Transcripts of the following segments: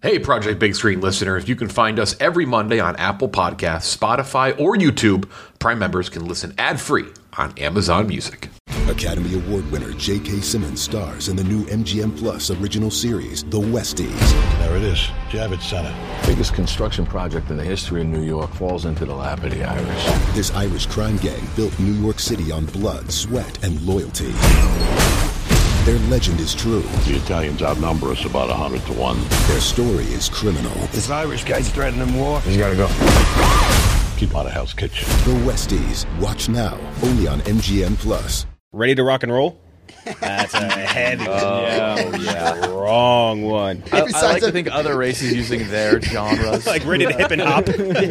Hey, Project Big Screen listeners, you can find us every Monday on Apple Podcasts, Spotify, or YouTube. Prime members can listen ad-free on Amazon Music. Academy Award winner J.K. Simmons stars in the new MGM Plus original series, The Westies. There it is, Javits Center. Biggest construction project in the history of New York falls into the lap of the Irish. This Irish crime gang built New York City on blood, sweat, and loyalty. Their legend is true. The Italians outnumber us about 100 to 1. Their story is criminal. This Irish guy's threatening war. He's gotta go. Keep out of Hell's Kitchen. The Westies. Watch now, only on MGM Plus. Ready to rock and roll? That's a heavy yeah. wrong one. I like to think other races using their genres. Like ready to hip and hop.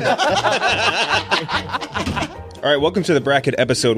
All right, welcome to the bracket episode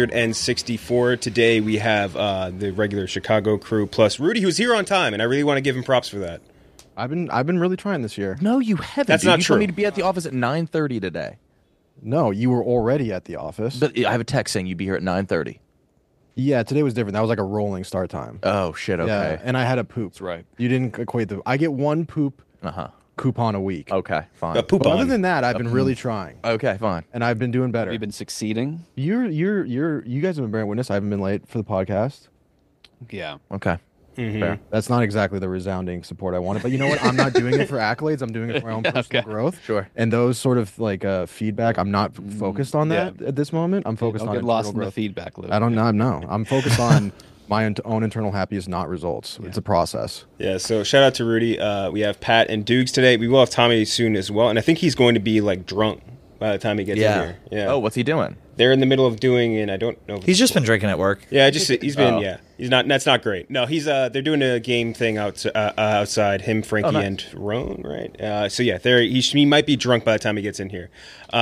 164. Today we have the regular Chicago crew plus Rudy, who's here on time, and I really want to give him props for that. I've been really trying this year. No, you haven't. That's dude. not you true. told me to be at the office at 9:30 today. No, you were already at the office. But I have a text saying you'd be here at 9:30. Yeah, today was different. That was like a rolling start time. Oh shit. Okay. Yeah, and I had a poop. That's right. You didn't equate the. I get one poop coupon a week. Okay, fine. A poop But on. other than that, I've been really trying, Okay, fine. and I've been doing better. Have you been succeeding? You guys have been bearing witness. I haven't been late for the podcast. Yeah. Okay. Fair. That's not exactly the resounding support I wanted, but you know what? I'm not doing it for accolades. I'm doing it for my own personal growth. Sure. And those sort of like feedback, I'm not focused on that at this moment. I'm focused Don't on get lost in internal the growth. feedback loop. I don't know. No, I'm focused on my own internal happiness, not results. It's a process. Yeah, so shout out to Rudy. We have Pat and Dukes today. We will have Tommy soon as well, and I think he's going to be like drunk by the time he gets in here. Yeah. Oh, what's he doing? They're in the middle of doing, and I don't know. If He's just been drinking at work. Yeah, he's been. Oh. Yeah, he's not. That's not great. No, he's. They're doing a game thing outside. Him, Frankie, nice. and Roan. Right. So yeah, he might be drunk by the time he gets in here.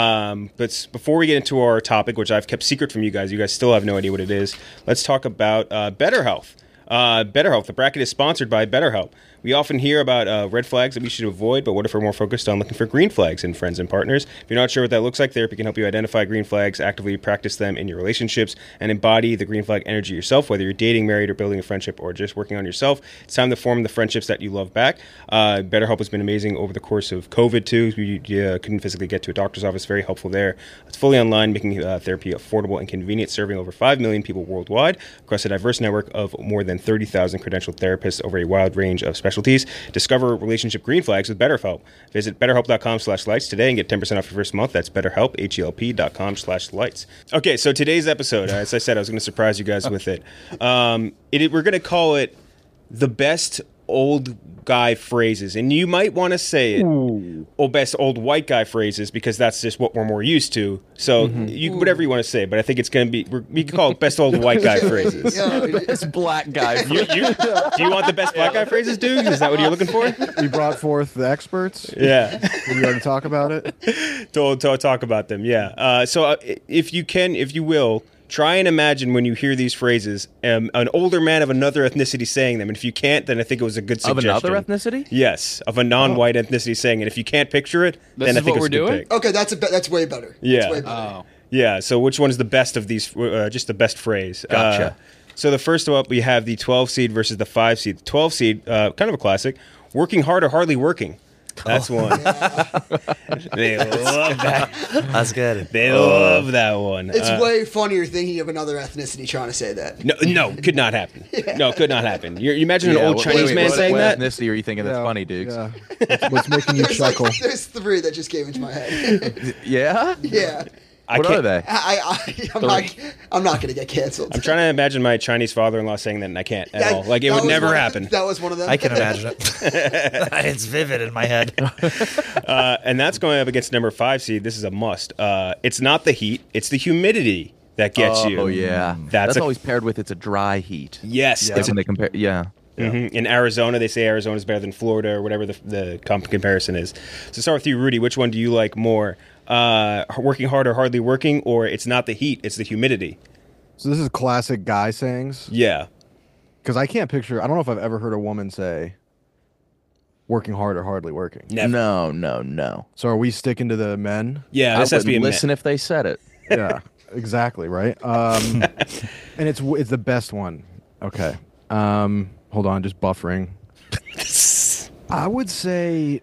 But before we get into our topic, which I've kept secret from you guys still have no idea what it is. Let's talk about BetterHealth. BetterHealth. The bracket is sponsored by BetterHelp. We often hear about red flags that we should avoid, but what if we're more focused on looking for green flags in friends and partners? If you're not sure what that looks like, therapy can help you identify green flags, actively practice them in your relationships, and embody the green flag energy yourself, whether you're dating, married, or building a friendship, or just working on yourself. It's time to form the friendships that you love back. BetterHelp has been amazing over the course of COVID, too. You couldn't physically get to a doctor's office. Very helpful there. It's fully online, making therapy affordable and convenient, serving over 5 million people worldwide across a diverse network of more than 30,000 credentialed therapists over a wide range of specialties. Discover relationship green flags with BetterHelp. Visit betterhelp.com/lights today and get 10% off your first month. That's BetterHelp, HELP.com/lights. Okay, so today's episode, as I said, I was going to surprise you guys with it. We're going to call it the best old guy phrases, and you might want to say it, or best old white guy phrases, because that's just what we're more used to. So whatever you want to say, but I think it's going to be, we can call it best old white guy phrases. It's black guy. Do you want the best black guy phrases, dude? Is that what you're looking for? We brought forth the experts. Yeah. Did we already talk about it? to talk about them, yeah. So if you will, try and imagine when you hear these phrases, an older man of another ethnicity saying them. And if you can't, then I think it was a good suggestion. Of another ethnicity? Yes, of a non-white ethnicity saying it. If you can't picture it, then I think it's a good pick. Okay, that's way better. Yeah. That's way better. Yeah, so which one is the best of these, just the best phrase? Gotcha. So the first up, we have the 12 seed versus the 5 seed. The 12 seed, kind of a classic, working hard or hardly working. That's one. They love that. That's good. They love that one. It's way funnier thinking of another ethnicity trying to say that. No, could not happen. No, could not happen. You imagine an old Chinese man saying what that? What ethnicity are you thinking that's funny, Dukes? Yeah. What's making you chuckle? There's three that just came into my head. Yeah? Yeah. What are they? I'm not going to get canceled. I'm trying to imagine my Chinese father-in-law saying that, and I can't at all. Like, it would never happen. That was one of them. I can imagine it. It's vivid in my head. And that's going up against number 5 seed. This is a must. It's not the heat. It's the humidity that gets you. Oh, yeah. That's always paired with it's a dry heat. Yes. That's when they compare. Yeah. Mm-hmm. In Arizona, they say Arizona is better than Florida or whatever the comparison is. So start with you, Rudy. Which one do you like more? Working hard or hardly working, or it's not the heat, it's the humidity? So this is classic guy sayings? Yeah. Because I can't picture, I don't know if I've ever heard a woman say working hard or hardly working. Never. No. So are we sticking to the men? Yeah, this has to be a listen man. if they said it. Yeah, exactly, right? And it's the best one. Okay. Hold on, just buffering. I would say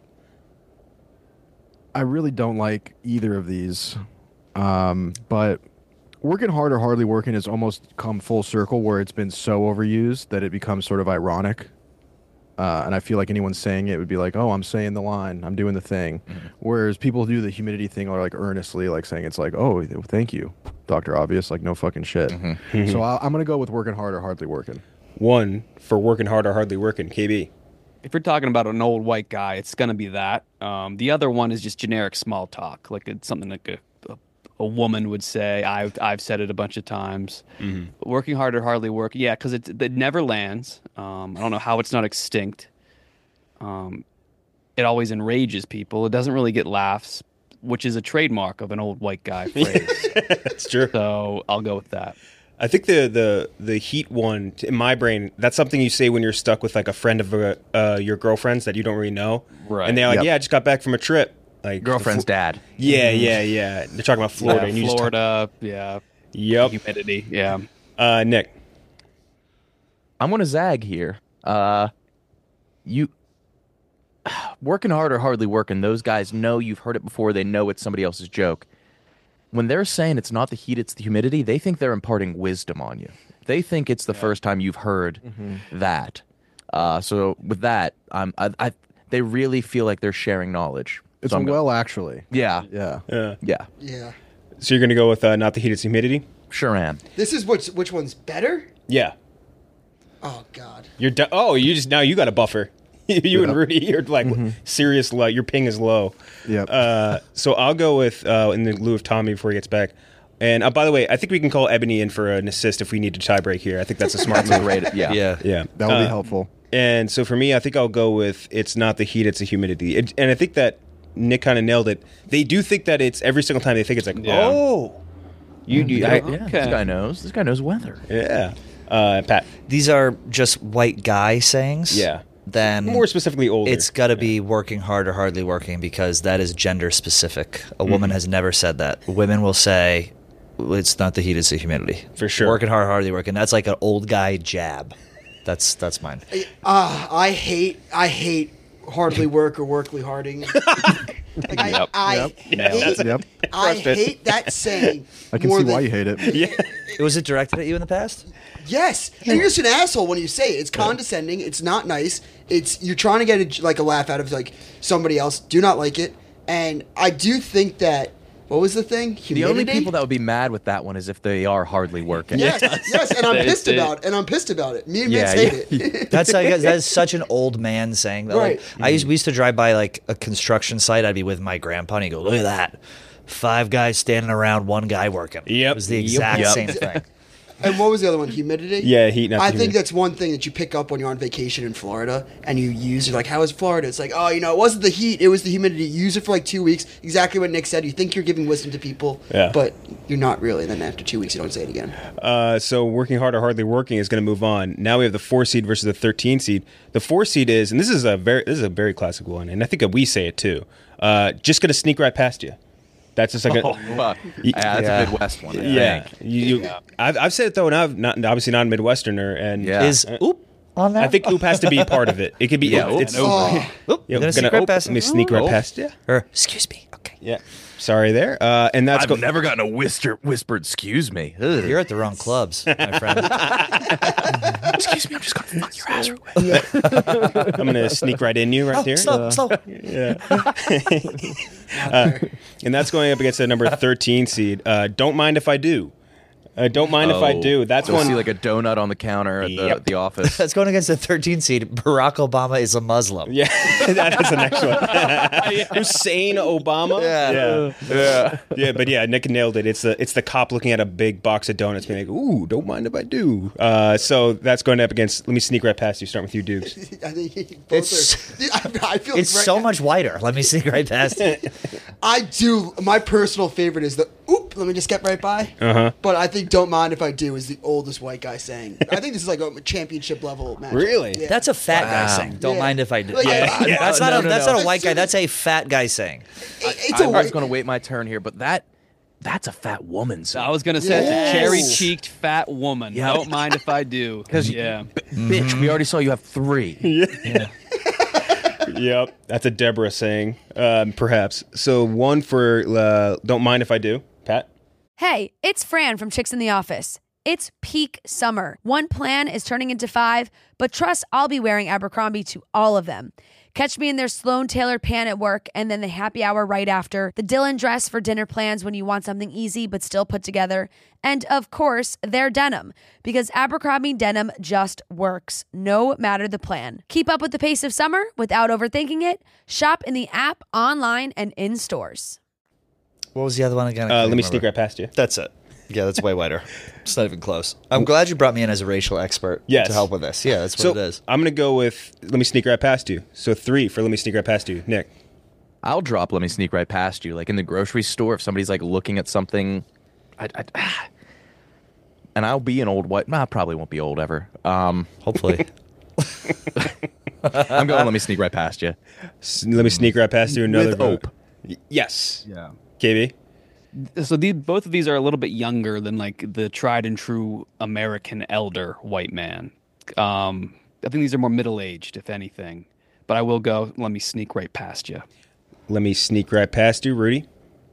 I really don't like either of these. But working hard or hardly working has almost come full circle where it's been so overused that it becomes sort of ironic. And I feel like anyone saying it would be like, oh, I'm saying the line, I'm doing the thing. Whereas people who do the humidity thing are like earnestly like saying it's like, oh, thank you, Dr. Obvious, like no fucking shit. So I'm going to go with working hard or hardly working. One for working hard or hardly working. KB. If you're talking about an old white guy, it's going to be that. The other one is just generic small talk. Like it's something like a woman would say. I've said it a bunch of times. But working hard or hardly working. Yeah, because it never lands. I don't know how it's not extinct. It always enrages people. It doesn't really get laughs, which is a trademark of an old white guy phrase. That's true. So I'll go with that. I think the heat one in my brain, that's something you say when you're stuck with like a friend of your girlfriend's that you don't really know, right? And they're like, "Yeah, I just got back from a trip." Like girlfriend's dad. Yeah. They're talking about Florida. Yeah, and you Florida. Yeah. Yep. Humidity. Yeah. Nick. I'm gonna zag here. You working hard or hardly working. Those guys know you've heard it before. They know it's somebody else's joke. When they're saying it's not the heat, it's the humidity, they think they're imparting wisdom on you. They think it's the first time you've heard that. So with that, they really feel like they're sharing knowledge. It's so actually. Yeah. Yeah. So you're going to go with not the heat, it's humidity? Sure am. This is which one's better? Yeah. Oh God. You got a buffer. You and Rudy, you're like serious low. Your ping is low. Yep. So I'll go with in the lieu of Tommy before he gets back. And by the way, I think we can call Ebony in for an assist if we need to tie break here. I think that's a smart move. Yeah. That would be helpful. And so for me, I think I'll go with it's not the heat, it's the humidity. And I think that Nick kind of nailed it. They do think that it's every single time they think it's like, oh, this guy knows. This guy knows weather. Yeah. Pat. These are just white guy sayings. Yeah. Then more specifically older. It's got to be working hard or hardly working because that is gender specific. A woman has never said that. Women will say it's not the heat, it's the humidity. For sure. Working hard, hardly working. That's like an old guy jab. That's mine. I hate hardly work or workly harding. I hate that saying. I can see why you hate it. Yeah. Was it directed at you in the past? Yes, and you're just an asshole when you say it. It's condescending. It's not nice. You're trying to get a laugh out of like somebody else. Do not like it, and I do think that. What was the thing? Humidity? The only people that would be mad with that one is if they are hardly working. Yes, and I'm pissed about it. Me and Vince hate it. That's such an old man saying that. Right. Like, we used to drive by like a construction site. I'd be with my grandpa and he'd go, "Look at that. 5 guys standing around, 1 guy working." Yep. It was the exact same thing. And what was the other one? Humidity? Yeah, heat. Not I humidity. think that's one thing that you pick up when you're on vacation in Florida and you use. You're like, "How is Florida?" It's like, "Oh, it wasn't the heat; it was the humidity." You use it for like 2 weeks. Exactly what Nick said. You think you're giving wisdom to people, but you're not really. Then after 2 weeks, you don't say it again. So working hard or hardly working is going to move on. Now we have the 4 seed versus the 13 seed. The 4 seed is, and this is a very classic one, and I think that we say it too. Just going to sneak right past you. That's just like that's a Midwest one. I've said it though, and I'm not obviously not a Midwesterner. And is oop on that? I think oop has to be part of it. It could be it's oop. You're gonna sneak right past me. Sneak right past you. Or excuse me. Okay. Yeah. Sorry there. And that's I've never gotten a whispered "excuse me." Ugh. You're at the wrong clubs, my friend. Excuse me, I'm just gonna fuck your ass real quick. I'm gonna sneak right in you right there. Slow. Yeah. And that's going up against the number 13 seed. Don't mind if I do. Don't mind if I do. That's You'll one. see like a donut on the counter at the office. That's going against the 13 seed. Barack Obama is a Muslim. Yeah, that is the next one. Hussein Obama. Yeah. But yeah, Nick nailed it. It's the cop looking at a big box of donuts, being like, "Ooh, don't mind if I do." So that's going up against. Let me sneak right past you. Start with you, Dukes. I think I feel it's so much wider. Let me sneak right past it. I do. My personal favorite is the "oop." Let me just get right by. But I think "don't mind if I do" is the oldest white guy saying. I think this is like a championship level match. Really? Yeah. That's a fat guy saying. Don't mind if I do. Like, That's not a white guy. That's a fat guy saying. I was going to wait my turn here, but that's a fat woman. I was going to say it's a cherry-cheeked fat woman. Yeah. Don't mind if I do. Because bitch, we already saw you have 3. Yeah. Yep, that's a Deborah saying, perhaps. So one for Don't Mind If I Do. Pat? Hey, it's Fran from Chicks in the Office. It's peak summer. One plan is turning into 5, but trust I'll be wearing Abercrombie to all of them. Catch me in their Sloan tailored pant at work and then the happy hour right after, the Dylan dress for dinner plans when you want something easy but still put together, and of course, their denim, because Abercrombie denim just works, no matter the plan. Keep up with the pace of summer without overthinking it. Shop in the app, online, and in stores. What was the other one again? Let me sneak right past you. That's it. Yeah, that's way wider. It's not even close. I'm glad you brought me in as a racial expert to help with this. Yeah, that's what it is. I'm going to go with Let Me Sneak Right Past You. So 3 for Let Me Sneak Right Past You. Nick? I'll drop Let Me Sneak Right Past You. Like in the grocery store, if somebody's like looking at something, and I'll be an old white. I probably won't be old ever. Hopefully. I'm going Let Me Sneak Right Past You. Let Me Sneak Right Past You. Another With vote. hope. Yes. Yeah. KB? So both of these are a little bit younger than like the tried and true American elder white man. I think these are more middle-aged, if anything. But I will go, Let Me Sneak Right Past You. Let Me Sneak Right Past You. Rudy?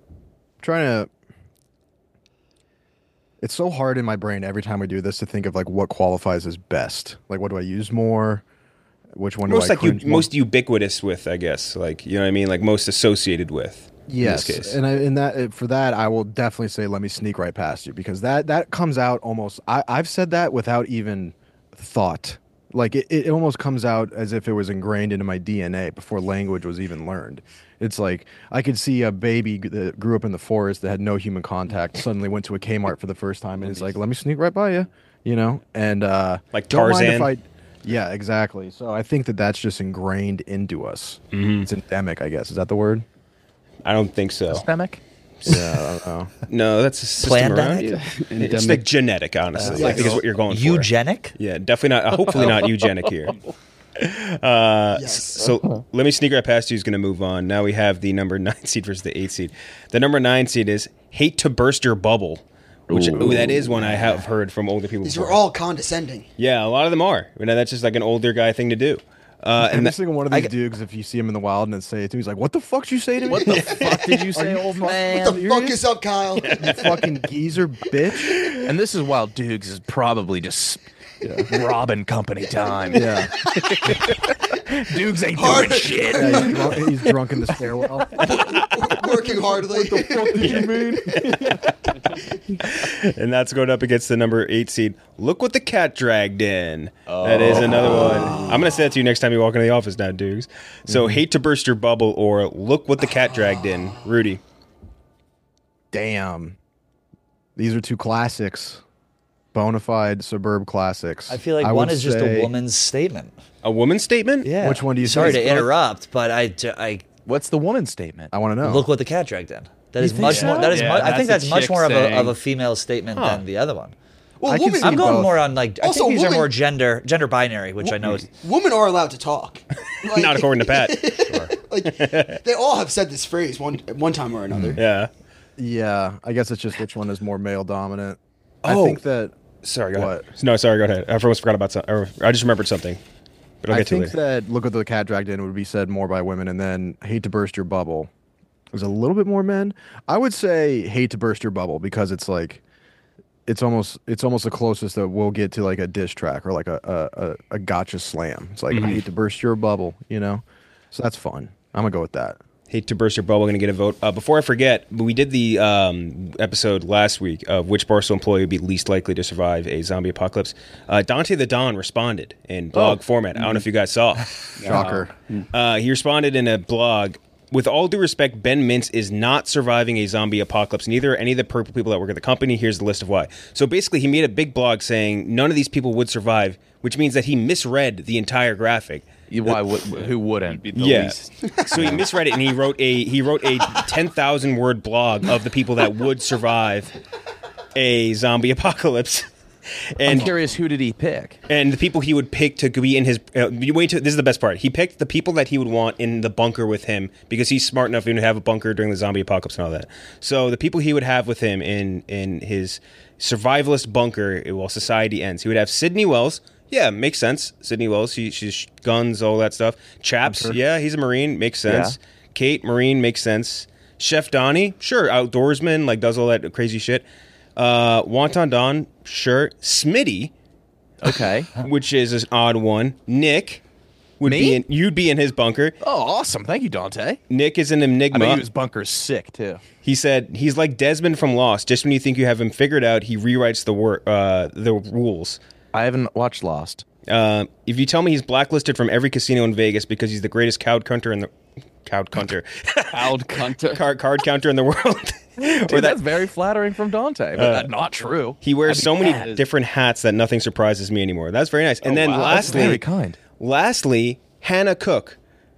It's so hard in my brain every time we do this to think of like what qualifies as best. Like, what do I use more? Which one do I cringe more? Most ubiquitous with, I guess. Like, you know what I mean? Like most associated with. Yes, in this case. and for that, I will definitely say Let Me Sneak Right Past You, because that comes out almost. I've said that without even thought. Like it almost comes out as if it was ingrained into my DNA before language was even learned. It's like I could see a baby that grew up in the forest that had no human contact suddenly went to a Kmart for the first time and it's like, let me sneak right by you, you know? And like don't mind Tarzan. if yeah, exactly. So I think that's just ingrained into us. Mm-hmm. It's endemic, I guess. Is that the word? I don't think so. Systemic? Yeah, I don't know. No, that's a system around you. Endemic. It's like genetic, honestly. I think is what you're going for. Eugenic? Yeah, definitely not. Hopefully not eugenic here. So Let Me Sneak Right Past You is going to move on. Now we have the number 9 seed versus the 8 seed. The number 9 seed is Hate to Burst Your Bubble, which that is one I have heard from older people. These before. are all condescending. Yeah, a lot of them are. You know, that's just like an older guy thing to do. And every single one of these dudes, if you see him in the wild and say it to him, he's like, "What the fuck did you say to me? What the fuck did you say, old man? What the fuck is up, Kyle? You fucking geezer, bitch!" And this is while Dukes is probably just robbing company time. Yeah, Dukes ain't doing shit. yeah, he's drunk in the stairwell. Working hardly. What the fuck did you mean? And that's going up against the number 8 seed. Look what the cat dragged in. That is another one. I'm going to say that to you next time you walk into the office now, Dukes. So Hate to Burst Your Bubble or Look What the Cat Dragged In. Rudy. Damn, these are two classics, bona fide suburb classics. I feel like one is just a woman's statement. A woman's statement? Yeah. Which one do you Sorry think? to interrupt, but I What's the woman's statement? I want to know. Look what the cat dragged in. That is think much so? more. That is. Yeah, I think that's that's a much chick more of saying. a female statement than the other one. Well, I can women, see I'm going both. more on like. I Also, think these are women- more gender binary, which I know is. women are allowed to talk. Like, Not according to Pat. like they all have said this phrase one time or another. Yeah. Yeah, I guess it's just which one is more male dominant. I Oh. think that. Sorry, go What? ahead. No, sorry, go ahead. I almost forgot about something. I just remembered something. But I'll I get to it think later. that Look What the Cat Dragged In would be said more by women, and then Hate to Burst Your Bubble is a little bit more men. I would say Hate to Burst Your Bubble because it's like it's almost the closest that we'll get to like a diss track or like a gotcha slam. It's like I hate to burst your bubble, you know. So that's fun. I'm gonna go with that. Hate to Burst Your Bubble, going to get a vote. Before I forget, we did the episode last week of which Barstool employee would be least likely to survive a zombie apocalypse. Dante the Don responded in blog format. I don't know if you guys saw. Shocker. He responded in a blog. With all due respect, Ben Mintz is not surviving a zombie apocalypse. Neither are any of the purple people that work at the company. Here's the list of why. So basically, he made a big blog saying none of these people would survive, which means that he misread the entire graphic. Why? Who wouldn't? So he misread it, and he wrote a 10,000 word blog of the people that would survive a zombie apocalypse. And I'm curious, who did he pick? And the people he would pick to be in his. This is the best part. He picked the people that he would want in the bunker with him because he's smart enough to have a bunker during the zombie apocalypse and all that. So the people he would have with him in his survivalist bunker while society ends, he would have Sidney Wells, Yeah, makes sense. Sydney Wells, she's guns, all that stuff. Chaps, yeah, he's a Marine, makes sense. Yeah. Kate, Marine, makes sense. Chef Donnie, sure, outdoorsman, like does all that crazy shit. Wonton Don, sure. Smitty, okay, which is an odd one. Nick would you'd be in his bunker. Oh, awesome! Thank you, Dante. Nick is an enigma. I mean, his bunker's sick too. He said he's like Desmond from Lost. Just when you think you have him figured out, he rewrites the rules. I haven't watched Lost. If you tell me he's blacklisted from every casino in Vegas because he's the greatest card counter in the world, Dude, that's very flattering from Dante, but that's not true. He wears so many different hats that nothing surprises me anymore. That's very nice. And then lastly, very kind. Lastly, Hannah Cook.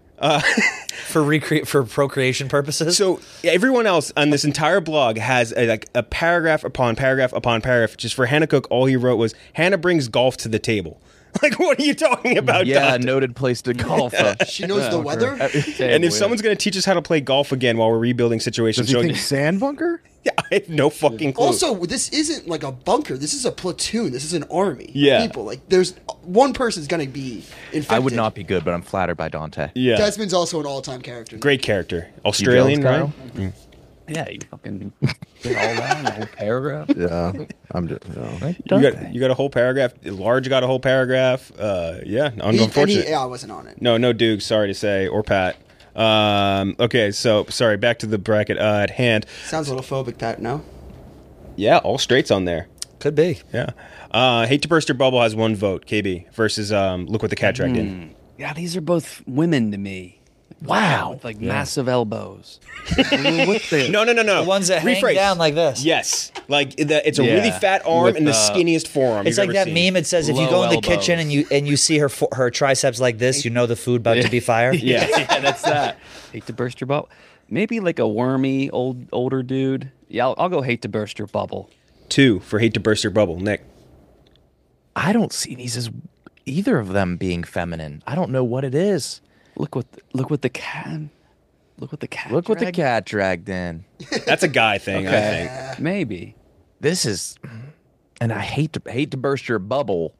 For procreation purposes. So everyone else on this entire blog has a paragraph upon paragraph upon paragraph. Just for Hannah Cook, all he wrote was Hannah brings golf to the table. Like, what are you talking about? Yeah, Dante? Noted place to golf. She knows the weather. And if someone's going to teach us how to play golf again while we're rebuilding situations, does he think sand bunker? Yeah, I have no fucking clue. Also, this isn't like a bunker. This is a platoon. This is an army. Yeah. People. Like, there's one person's going to be infected. I would not be good, but I'm flattered by Dante. Yeah. Desmond's also an all-time character. Great character. Australian, right? Yeah, you fucking did all that in a whole paragraph. Yeah, I'm just. You got a whole paragraph. Large got a whole paragraph. Yeah, unfortunate. I wasn't on it. No Duke. Sorry to say, or Pat. Okay, so sorry. Back to the bracket at hand. Sounds a little phobic, Pat. No. Yeah, all straights on there. Could be. Yeah. Hate to burst your bubble has 1 vote. KB versus look what the cat dragged in. Yeah, these are both women to me. Wow. With massive elbows. No. The ones that hang down like this. Yes. Like it's a really fat arm and the skinniest forearm. It's like that meme. It says if you go in the kitchen and you see her triceps like this, you know the food about to be fired. Yeah. Yeah, that's that. Hate to burst your bubble. Maybe like a wormy older dude. Yeah, I'll go hate to burst your bubble. 2 for hate to burst your bubble. Nick. I don't see these as either of them being feminine. I don't know what it is. Look what the cat dragged in. That's a guy thing, okay. I think. Maybe. This is, and I hate to burst your bubble.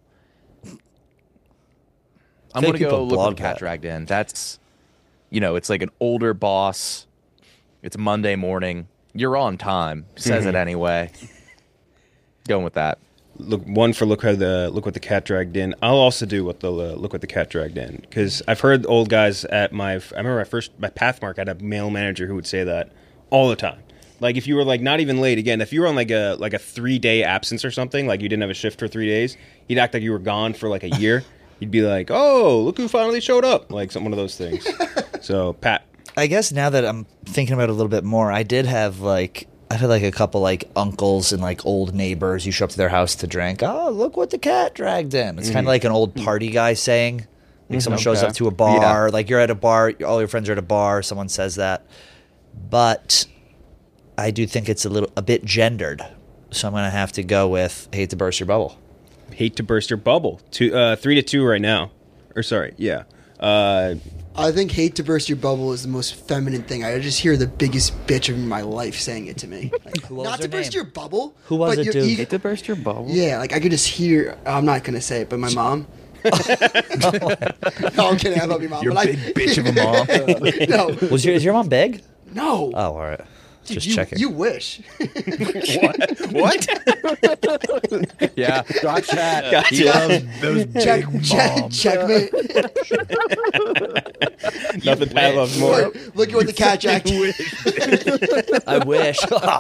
I'm gonna go look what the cat dragged in. That's, it's like an older boss. It's Monday morning. You're on time. Says it anyway. Going with that. Look, 1 for look what the cat dragged in. I'll also do look what the cat dragged in, because I've heard old guys at my Pathmark had a male manager who would say that all the time. Like if you were like not even late, again, if you were on like a 3-day absence or something, like you didn't have a shift for 3 days, he'd act like you were gone for like a year. He'd be like, "Oh, look who finally showed up!" Like one of those things. So Pat, I guess now that I'm thinking about it a little bit more, I did have I've had like a couple like uncles and like old neighbors. You show up to their house to drink. Oh, look what the cat dragged in. It's kind of like an old party guy saying. Like someone shows up to a bar. Like you're at a bar. All your friends are at a bar. Someone says that. But I do think it's a bit gendered. So I'm going to have to go with hate to burst your bubble. Hate to burst your bubble. 3-2 right now. Or sorry, yeah. I think hate to burst your bubble is the most feminine thing. I just hear the biggest bitch of my life saying it to me. Like, not to burst your bubble. Who was it, dude? Hate to burst your bubble? Yeah, like I could just hear, I'm not going to say it, but my mom. No, I'm kidding. I love your mom. You're a big bitch of a mom. No. Is your mom big? No. Oh, all right. Dude, Just checking. You wish. What? Yeah. Gotcha. Gotcha. He loves those Checkmate. Nothing Pat loves more. Look at what the cat jacked. I wish.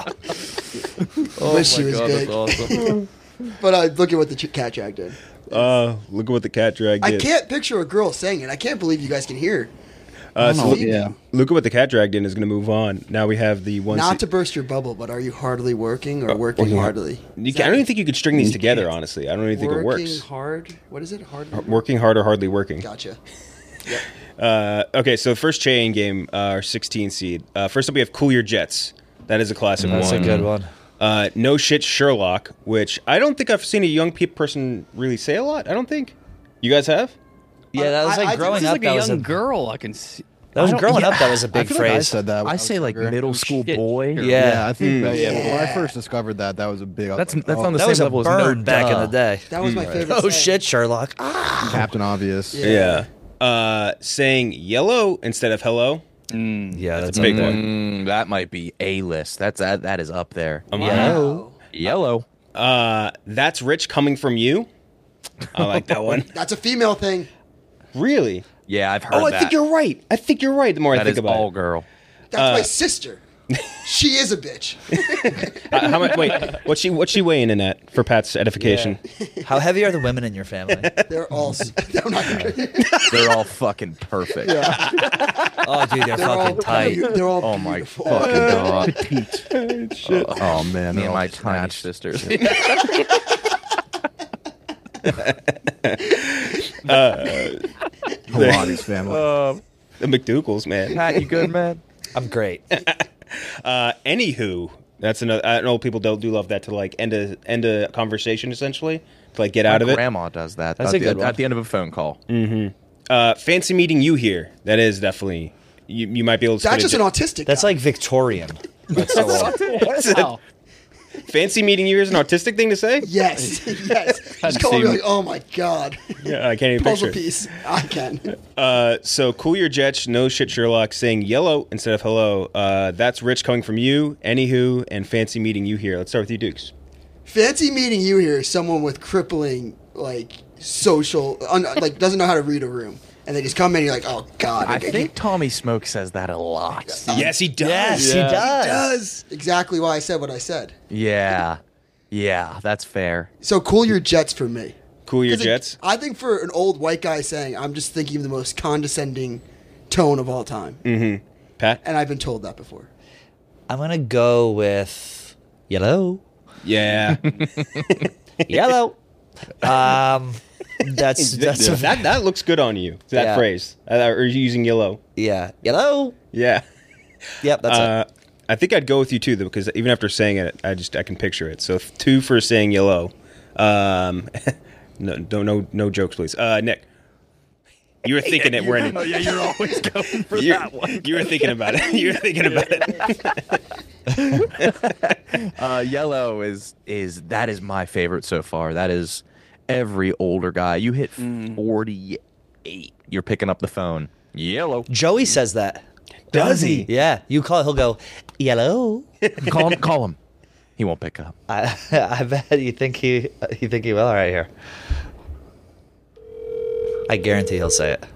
Wish she was big. That's awesome. But look at what the cat jacked did. Look at what the cat dragged in. I can't picture a girl saying it. I can't believe you guys can hear. Look at what the cat dragged in is going to move on. Now we have the one. Not to burst your bubble, but are you hardly working or working hardly? I don't even think you could string these together, honestly. I don't even think it works. Working hard? What is it? Working hard or hardly working? Gotcha. Yep. Okay, so first chain game, our 16 seed. First up, we have Cool Your Jets. That is a classic one. That's a good one. No Shit Sherlock, which I don't think I've seen a young person really say a lot. I don't think. You guys have? Yeah, that was like growing up. Like a young girl, I can see. That was I don't- growing up. yeah. That was a I big feel like I phrase. said that. when I was say like younger. middle school boy. Yeah. I think that, Yeah. when I first discovered that was a big. That's like, on the That same was a level as burn no back in duh. the day. That was my favorite. Oh saying. shit, Sherlock. Ah. Captain Obvious. Yeah. Saying yellow instead of hello. Yeah, That's a big one. That might be a list. That is up there. Wow. Yellow. That's rich coming from you. I like that one. That's a female thing. Really? Yeah, I've heard Oh, I that. think you're right. I think you're right. The more I That think is about all it. girl. That's my sister. She is a bitch. How much? Wait, what's she weighing in at for Pat's edification? How heavy are the women in your family? They're all. They're not. They're all fucking perfect. Oh, dude, they're fucking tight. They're all. Oh my beautiful. fucking god. Petite. Oh man, Me they're and all my just tiny snatched. sisters. Pilates family. The McDougal's, man. Pat, you good, man? I'm great. Anywho, that's another. I know people do love that to like end a conversation essentially to like get out of it. Grandma does that. That's a good one. At the end of a phone call. Fancy meeting you here. That is definitely you might be able to. That's just an autistic. That's guy. like Victorian. That's so old. Wow. Fancy meeting you here is an autistic thing to say. Yes. Yes. Just call me like, oh my god. Yeah, I can't even Puzzle picture. piece. I can. So cool your jets, no shit Sherlock saying yellow instead of hello. That's rich coming from you. Anywho, and fancy meeting you here. Let's start with you, Dukes. Fancy meeting you here is someone with crippling like social, like doesn't know how to read a room, and they just come in. And you're like, oh god. I okay. think Tommy Smoke says that a lot. Yes, he does. Yes, he does. does exactly why I said what I said. Yeah. Yeah, that's fair. So cool your jets for me. Cool your 'Cause jets. I think for an old white guy saying, I'm just thinking of the most condescending tone of all time. Mm-hmm. Pat. And I've been told that before. I'm gonna go with yellow. Yeah. Yellow. That's that looks good on you. That Yeah. phrase. Or you using yellow. yeah. Yellow. Yeah. Yep, that's it. I think I'd go with you too, though, because even after saying it, I can picture it. So 2 for saying yellow. No jokes, please. Nick, you were thinking it. We're in. Yeah, you're always going for You that one. were thinking about it. You were thinking about it. Yellow is my favorite so far. That is every older guy. You hit 48, you're picking up the phone. Yellow. Joey says that. Does he? Yeah. You call. He'll go yellow. Call him. He won't pick up. I bet you think he will right here. I guarantee he'll say it.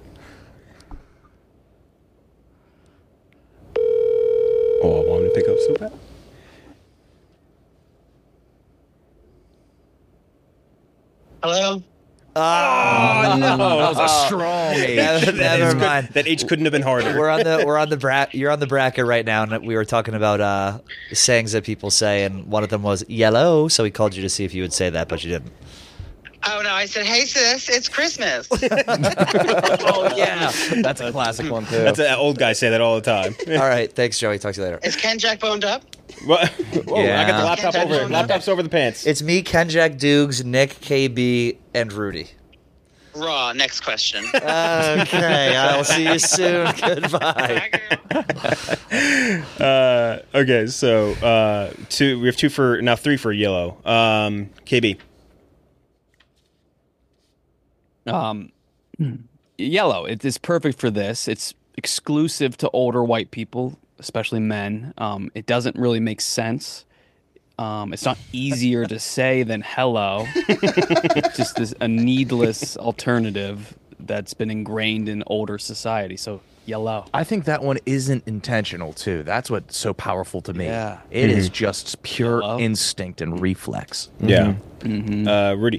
Oh, I wanted to pick up so bad. Hello? Oh, no. That was a strong H. Never mind. That H couldn't have been harder. We're on the you're on the bracket right now, and we were talking about sayings that people say, and one of them was yellow. So we called you to see if you would say that, but you didn't. Oh, no, I said, hey, sis, it's Christmas. Oh, yeah. That's a classic one, too. That's an old guy say that all the time. All right, thanks, Joey. Talk to you later. Is Ken Jack boned up? Whoa, I got the laptop over. Laptop's over the pants. It's me, Kenjack Dukes, Nick, KB, and Rudy. Raw. Next question. Okay, I will see you soon. Goodbye. Okay, so 2. We have 2 for now. 3 for yellow. KB. Yellow. It is perfect for this. It's exclusive to older white people, especially men. It doesn't really make sense. It's not easier to say than hello. It's just a needless alternative that's been ingrained in older society. So yellow. I think that one isn't intentional, too. That's what's so powerful to me. Yeah. It is just pure instinct and reflex. Yeah. Mm-hmm. Rudy.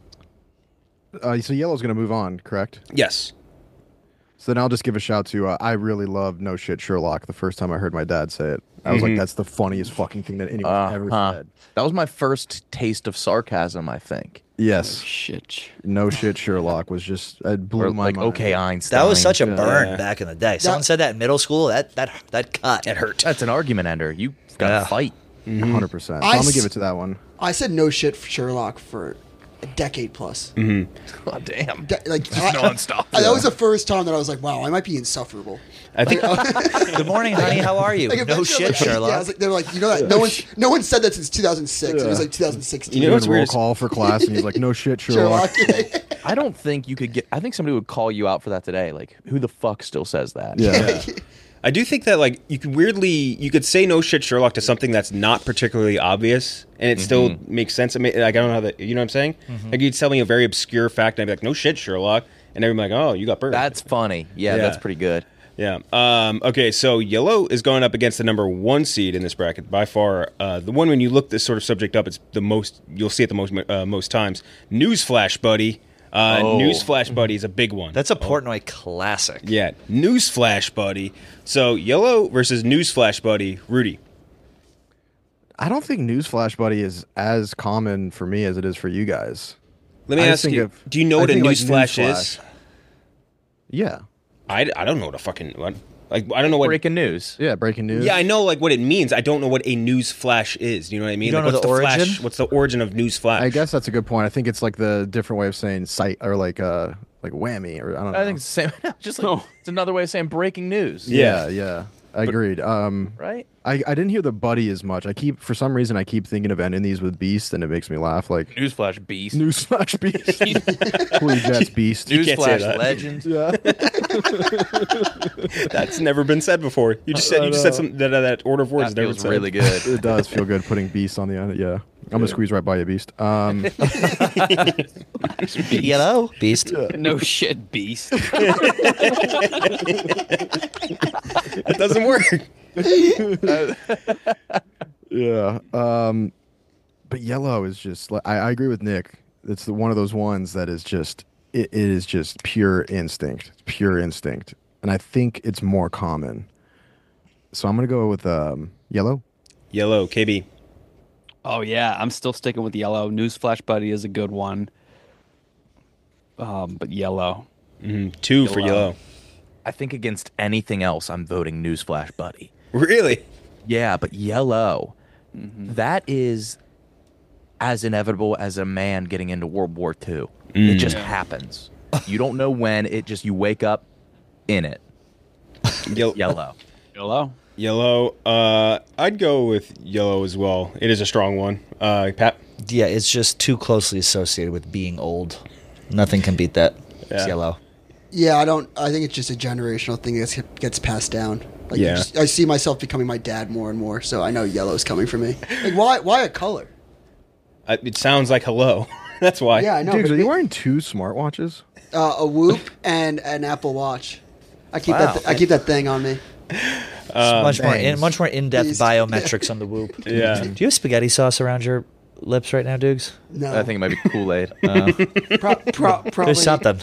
So yellow's gonna move on, correct? Yes. So then I'll just give a shout to I really love No Shit Sherlock. The first time I heard my dad say it, I was like, that's the funniest fucking thing that anyone ever said. That was my first taste of sarcasm, I think. Yes. Shit. No Shit Sherlock was just it blew my mind. Okay, Einstein. That was such a burn Yeah. back in the day. Someone said that in middle school. That cut. It hurt. That's an argument ender. You got to fight. 100%. So I'm gonna give it to that one. I said no shit for Sherlock for a decade plus. Mm-hmm. Oh, damn. Nonstop. That was the first time that I was like, wow, I might be insufferable. I think. Good morning, honey. How are you? Like, no shit, Sherlock. Yeah, I was like, they were like, you know that no one said that since 2006. It was like 2016. You know, roll call for class, and he's like, "No shit, Sherlock." I don't think you could get. I think somebody would call you out for that today. Like, who the fuck still says that? Yeah. I do think that like you could say no shit Sherlock to something that's not particularly obvious, and it still makes sense. I mean, like, I don't know how that. You know what I'm saying? Like, you'd tell me a very obscure fact, and I'd be like, "No shit, Sherlock," and everyone's like, "Oh, you got burned." That's funny. Yeah, that's pretty good. Yeah. Okay, so yellow is going up against the number 1 seed in this bracket by far. The one when you look this sort of subject up, it's the most. You'll see it the most times. Newsflash, buddy. Newsflash, buddy is a big one. That's a Portnoy classic. Yeah, Newsflash, buddy. So yellow versus Newsflash, buddy. Rudy. I don't think Newsflash, buddy is as common for me as it is for you guys. Let me ask you: do you know what a Newsflash is? Yeah. I don't know what a fucking what. Like, I don't know what breaking news. Yeah, breaking news. Yeah, I know like what it means. I don't know what a news flash is. You know what I mean? You don't like, know what's the origin? Flash? What's the origin of news flash? I guess that's a good point. I think it's like the different way of saying site or like whammy or I don't know. I think it's the same. Just like it's another way of saying breaking news. Yeah. Agreed. Right? I didn't hear the buddy as much. For some reason I keep thinking of ending these with Beast, and it makes me laugh. Like Newsflash Beast. Newsflash Beast. Cool Jets Beast. Newsflash Legend. Yeah. That's never been said before. You just said something that order of words that never feels said. really good. It does feel good putting Beast on the end. Yeah. I'm gonna squeeze right by you, Beast. Yellow Beast. No shit, Beast. That doesn't work. Yeah. But yellow is just. I agree with Nick. It's one of those ones that is just. It is just pure instinct. It's pure instinct, and I think it's more common. So I'm gonna go with yellow. Yellow, KB. Oh yeah, I'm still sticking with yellow. Newsflash buddy is a good one. But yellow. 2 for yellow. I think against anything else, I'm voting Newsflash buddy. Really? Yeah, but yellow. That is as inevitable as a man getting into World War II. It just happens. You don't know when. You wake up in it. Yellow. Yellow. I'd go with yellow as well. It is a strong one. Pat? Yeah, it's just too closely associated with being old. Nothing can beat that. Yeah. It's yellow. Yeah, I think it's just a generational thing that gets passed down. Like, Yeah. I see myself becoming my dad more and more, so I know yellow's coming for me. Like, why a color? It sounds like hello. That's why. Yeah, I know. Dude, but are you wearing 2 smartwatches? a Whoop and an Apple Watch. I keep Wow. I keep that thing on me. Much more in-depth biometrics on the Whoop. Yeah. Do you have spaghetti sauce around your lips right now, Dukes? No, I think it might be Kool-Aid. probably. There's something.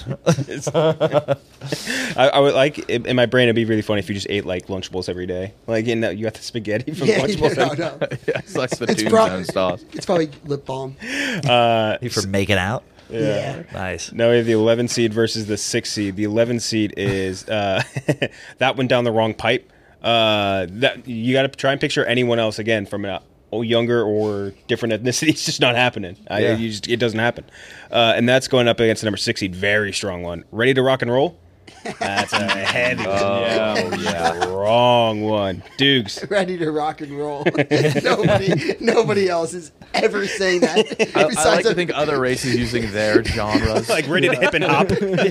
I would like in my brain. It'd be really funny if you just ate like Lunchables every day. Like you got the spaghetti from Lunchables. No. It's like the It's Tombstone sauce. It's probably lip balm. For making out? Yeah. Nice. Now we have the 11 seed versus the 6 seed. The 11 seed is that went down the wrong pipe. That you got to try and picture anyone else again from a younger or different ethnicity. It's just not happening. It doesn't happen. And that's going up against the number 6 seed. Very strong one. Ready to rock and roll? That's a heavy one. Yeah. Wrong one. Dukes. Ready to rock and roll. nobody else is ever saying that. I like to think other races using their genres. Like ready to hip and hop.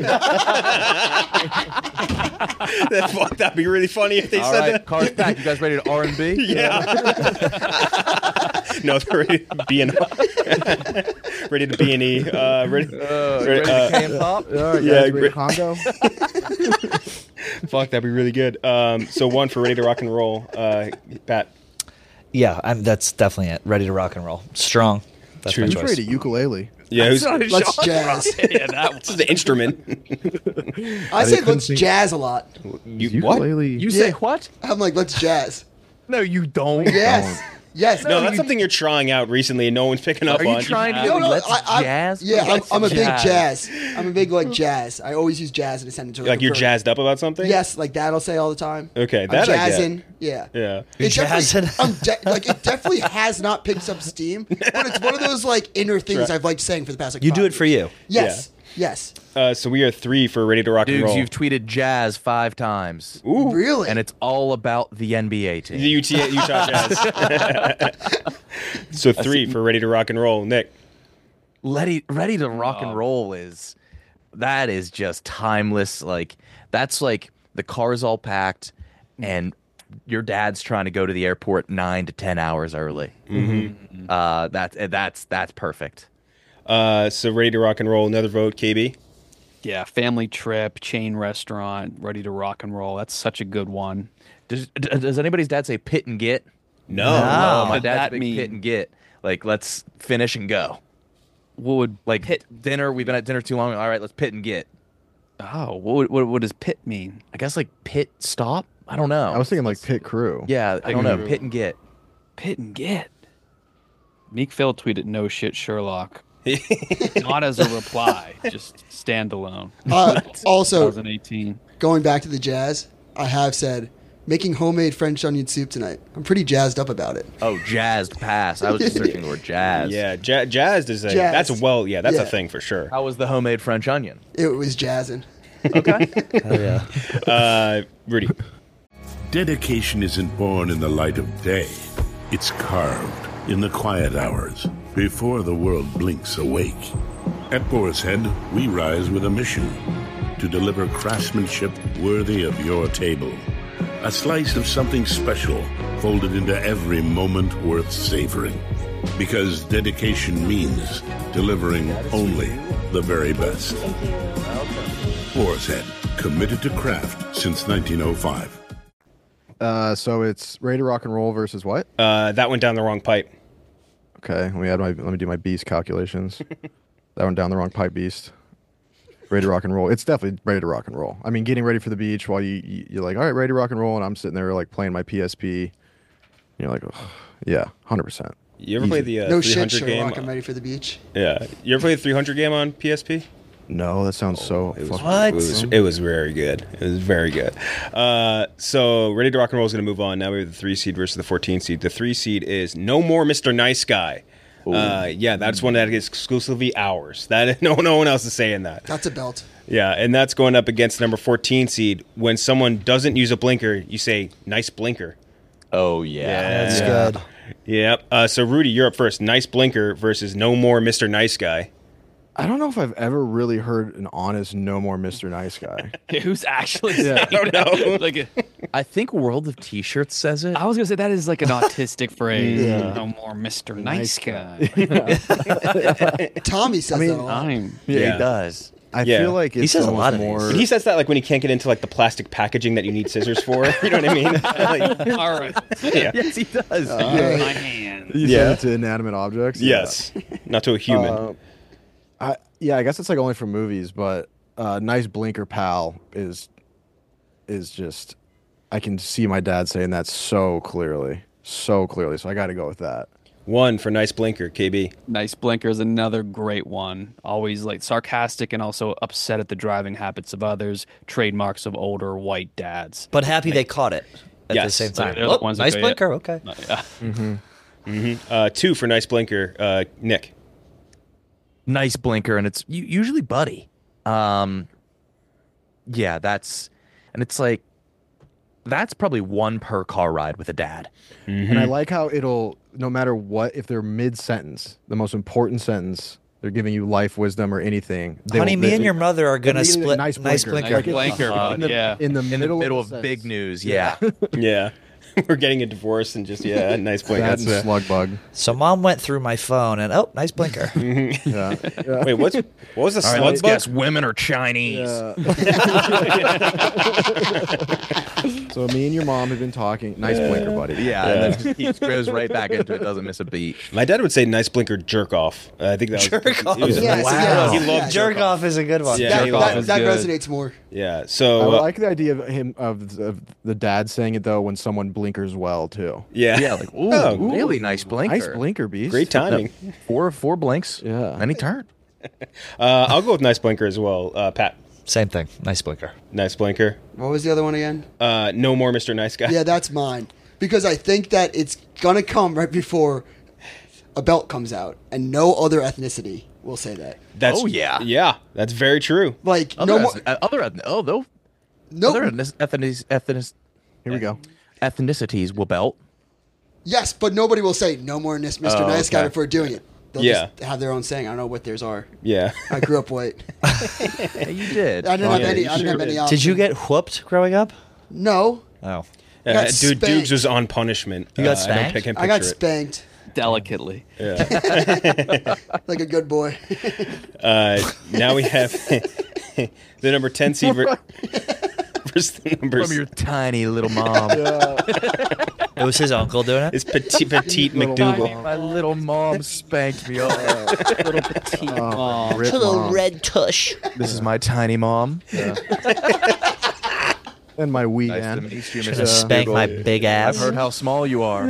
That'd be really funny if they All said right, that. Cars back. You guys ready to R&B? Yeah. No, they're ready to be in. Ready to B&E. Ready to K and pop? All right, guys, ready to Congo? Fuck, that'd be really good. So 1 for ready to rock and roll. Pat. Yeah, that's definitely it. Ready to rock and roll. Strong. That's my Who's choice. ready to ukulele? Yeah, Let's jazz. Yeah, that This is the instrument. I say let's jazz a lot. You what? Ukulele. You say what? I'm like, let's jazz. No, you don't. Yes. Yes. No, that's something you're trying out recently and no one's picking up Are on. you trying to get Let's Jazz? Yeah, I'm a big Jazz. jazz. I'm a big like jazz. I always use jazz in a sentence. Like you're jazzed up about something? Yes, like that I'll say all the time. Okay, I'm that I get. jazzing. Yeah. Yeah. It definitely has not picked up steam, but it's one of those like inner things Right. I've liked saying for the past like You 5 do it years. for you. Yes. Yes. So we are 3 for Ready to Rock and Dudes, Roll. you've tweeted Jazz 5 times. Ooh. Really? And it's all about the NBA team. The Utah Jazz. So 3 for Ready to Rock and Roll. Nick. Ready to rock and roll is just timeless. Like that's like the car's all packed and your dad's trying to go to the airport 9 to 10 hours early. Mm-hmm. That's perfect. So Ready to Rock and Roll, another vote, KB. Yeah, family trip, chain restaurant, ready to rock and roll. That's such a good one. Does anybody's dad say pit and get? No. My What did dad's that big mean? pit and get. Like let's finish and go. What would Like pit? dinner? We've been at dinner too long. All right, let's pit and get. Oh, what does pit mean? I guess like pit stop. I don't know. I was thinking like pit crew. Yeah, I don't know. Pit and get. Pit and get. Meek Phil tweeted no shit Sherlock. Not as a reply, just standalone. Also, 2018. going back to the jazz, I have said making homemade French onion soup tonight. I'm pretty jazzed up about it. Oh, jazzed pass. I was just searching the word jazz. Yeah, jazzed is a Jazz. that's a thing for sure. How was the homemade French onion? It was jazzing. Okay. Oh, yeah. Rudy. Dedication isn't born in the light of day. It's carved in the quiet hours before the world blinks awake. At Boar's Head, we rise with a mission to deliver craftsmanship worthy of your table. A slice of something special folded into every moment worth savoring. Because dedication means delivering only the very best. Boar's Head, committed to craft since 1905. So it's Ready to Rock and Roll versus what? That went down the wrong pipe. Okay, let me do my beast calculations. That went down the wrong pipe, beast. Ready to Rock and Roll. It's definitely Ready to Rock and Roll. I mean, getting ready for the beach while you're like, all right, ready to rock and roll, and I'm sitting there like playing my PSP. You're like, oh, yeah, 100%. You ever play the No 300 shit, game? Sherlock. I'm ready for the beach. Yeah. You ever play the 300 game on PSP? No, that sounds so. It was very good. It was very good. So Ready to Rock and Roll is going to move on. Now we have the 3 seed versus the 14 seed. The 3 seed is No More Mr. Nice Guy. Yeah, that's one that is exclusively ours. That no one else is saying that. That's a belt. Yeah, and that's going up against the number 14 seed. When someone doesn't use a blinker, you say nice blinker. Oh yeah, That's good. Yep. So Rudy, you're up first. Nice blinker versus No More Mr. Nice Guy. I don't know if I've ever really heard an honest "No More Mr. Nice Guy." Who's actually Yeah. saying that? Like, I think World of T-Shirts says it. I was gonna say that is like an autistic phrase. Yeah. No more Mr. Nice Guy. Tommy says that a lot. I'm Yeah, he does. I Yeah. feel like it's says a almost lot of more. these. But he says that like when he can't get into like the plastic packaging that you need scissors for. You know what I mean? Like, all right. yeah. Yes, he does. My hand. You Yeah. said it to inanimate objects. Yes. Not to a human. I guess it's like only for movies, but nice blinker pal is just. I can see my dad saying that so clearly. So I got to go with that. 1 for nice blinker, KB. Nice blinker is another great one. Always like sarcastic and also upset at the driving habits of others. Trademarks of older white dads. But happy they caught it at Yes. the same time. They're the Oh, ones that nice go, blinker. yeah. Okay. Yeah. 2 for nice blinker, Nick. Nice blinker, and it's usually Buddy. Yeah, it's like that's probably 1 per car ride with a dad. And I like how it'll, no matter what, if they're mid-sentence, the most important sentence, they're giving you life wisdom or anything. Honey, me and your mother are going to split. Nice Nice blinker. blinker. Nice blinker, yeah. in the middle of the big sentence. news. Yeah. Yeah. We're getting a divorce and just, nice blinker. That's a slug bug. So mom went through my phone and nice blinker. Yeah. Wait, what was the All right, slug let's bug? guess women are Chinese. So me and your mom have been talking. Nice blinker, buddy. Yeah, and then he goes right back into it. Doesn't miss a beat. My dad would say nice blinker jerk off. I think that was Jerk off. he was- Yes, Wow. yes, He loved yes. Jerk off is a good one. Yeah. That, Jerk off that, is that good. resonates more. Yeah. I So like the idea of him of the dad saying it though when someone blinkers well too. Yeah. Yeah, like ooh, really nice blinker. Nice blinker, beast. Great timing. Four blinks. Yeah. Then he turned. I'll go with nice blinker as well. Pat. Same thing. Nice blinker. Nice blinker. What was the other one again? No more Mr. Nice Guy. Yeah, that's mine. Because I think that it's going to come right before a belt comes out, and no other ethnicity will say that. That's, yeah, that's very true. Like Other no more. Here we go. Ethnicities will belt. Yes, but nobody will say no more Mr. Oh, Nice Guy okay. before doing it. They'll Yeah. just have their own saying. I don't know what theirs are. Yeah. I grew up white. Yeah, you did. I didn't have any. I didn't have any options. Did you get whooped growing up? No. Oh. I got Dude, spanked. Dukes was on punishment. You got I spanked? can't I got picture it. spanked Delicately. Yeah. like a good boy. Now we have the number 10 seed versus the number From your tiny little mom. It was his uncle doing it? It's Petite McDougal. My little mom spanked me. Little petite mom. Rip mom. red tush. This is my tiny mom. And my wee Nice to end. meet you, Should Mr. have spanked my Dougal. big ass. I've heard how small you are.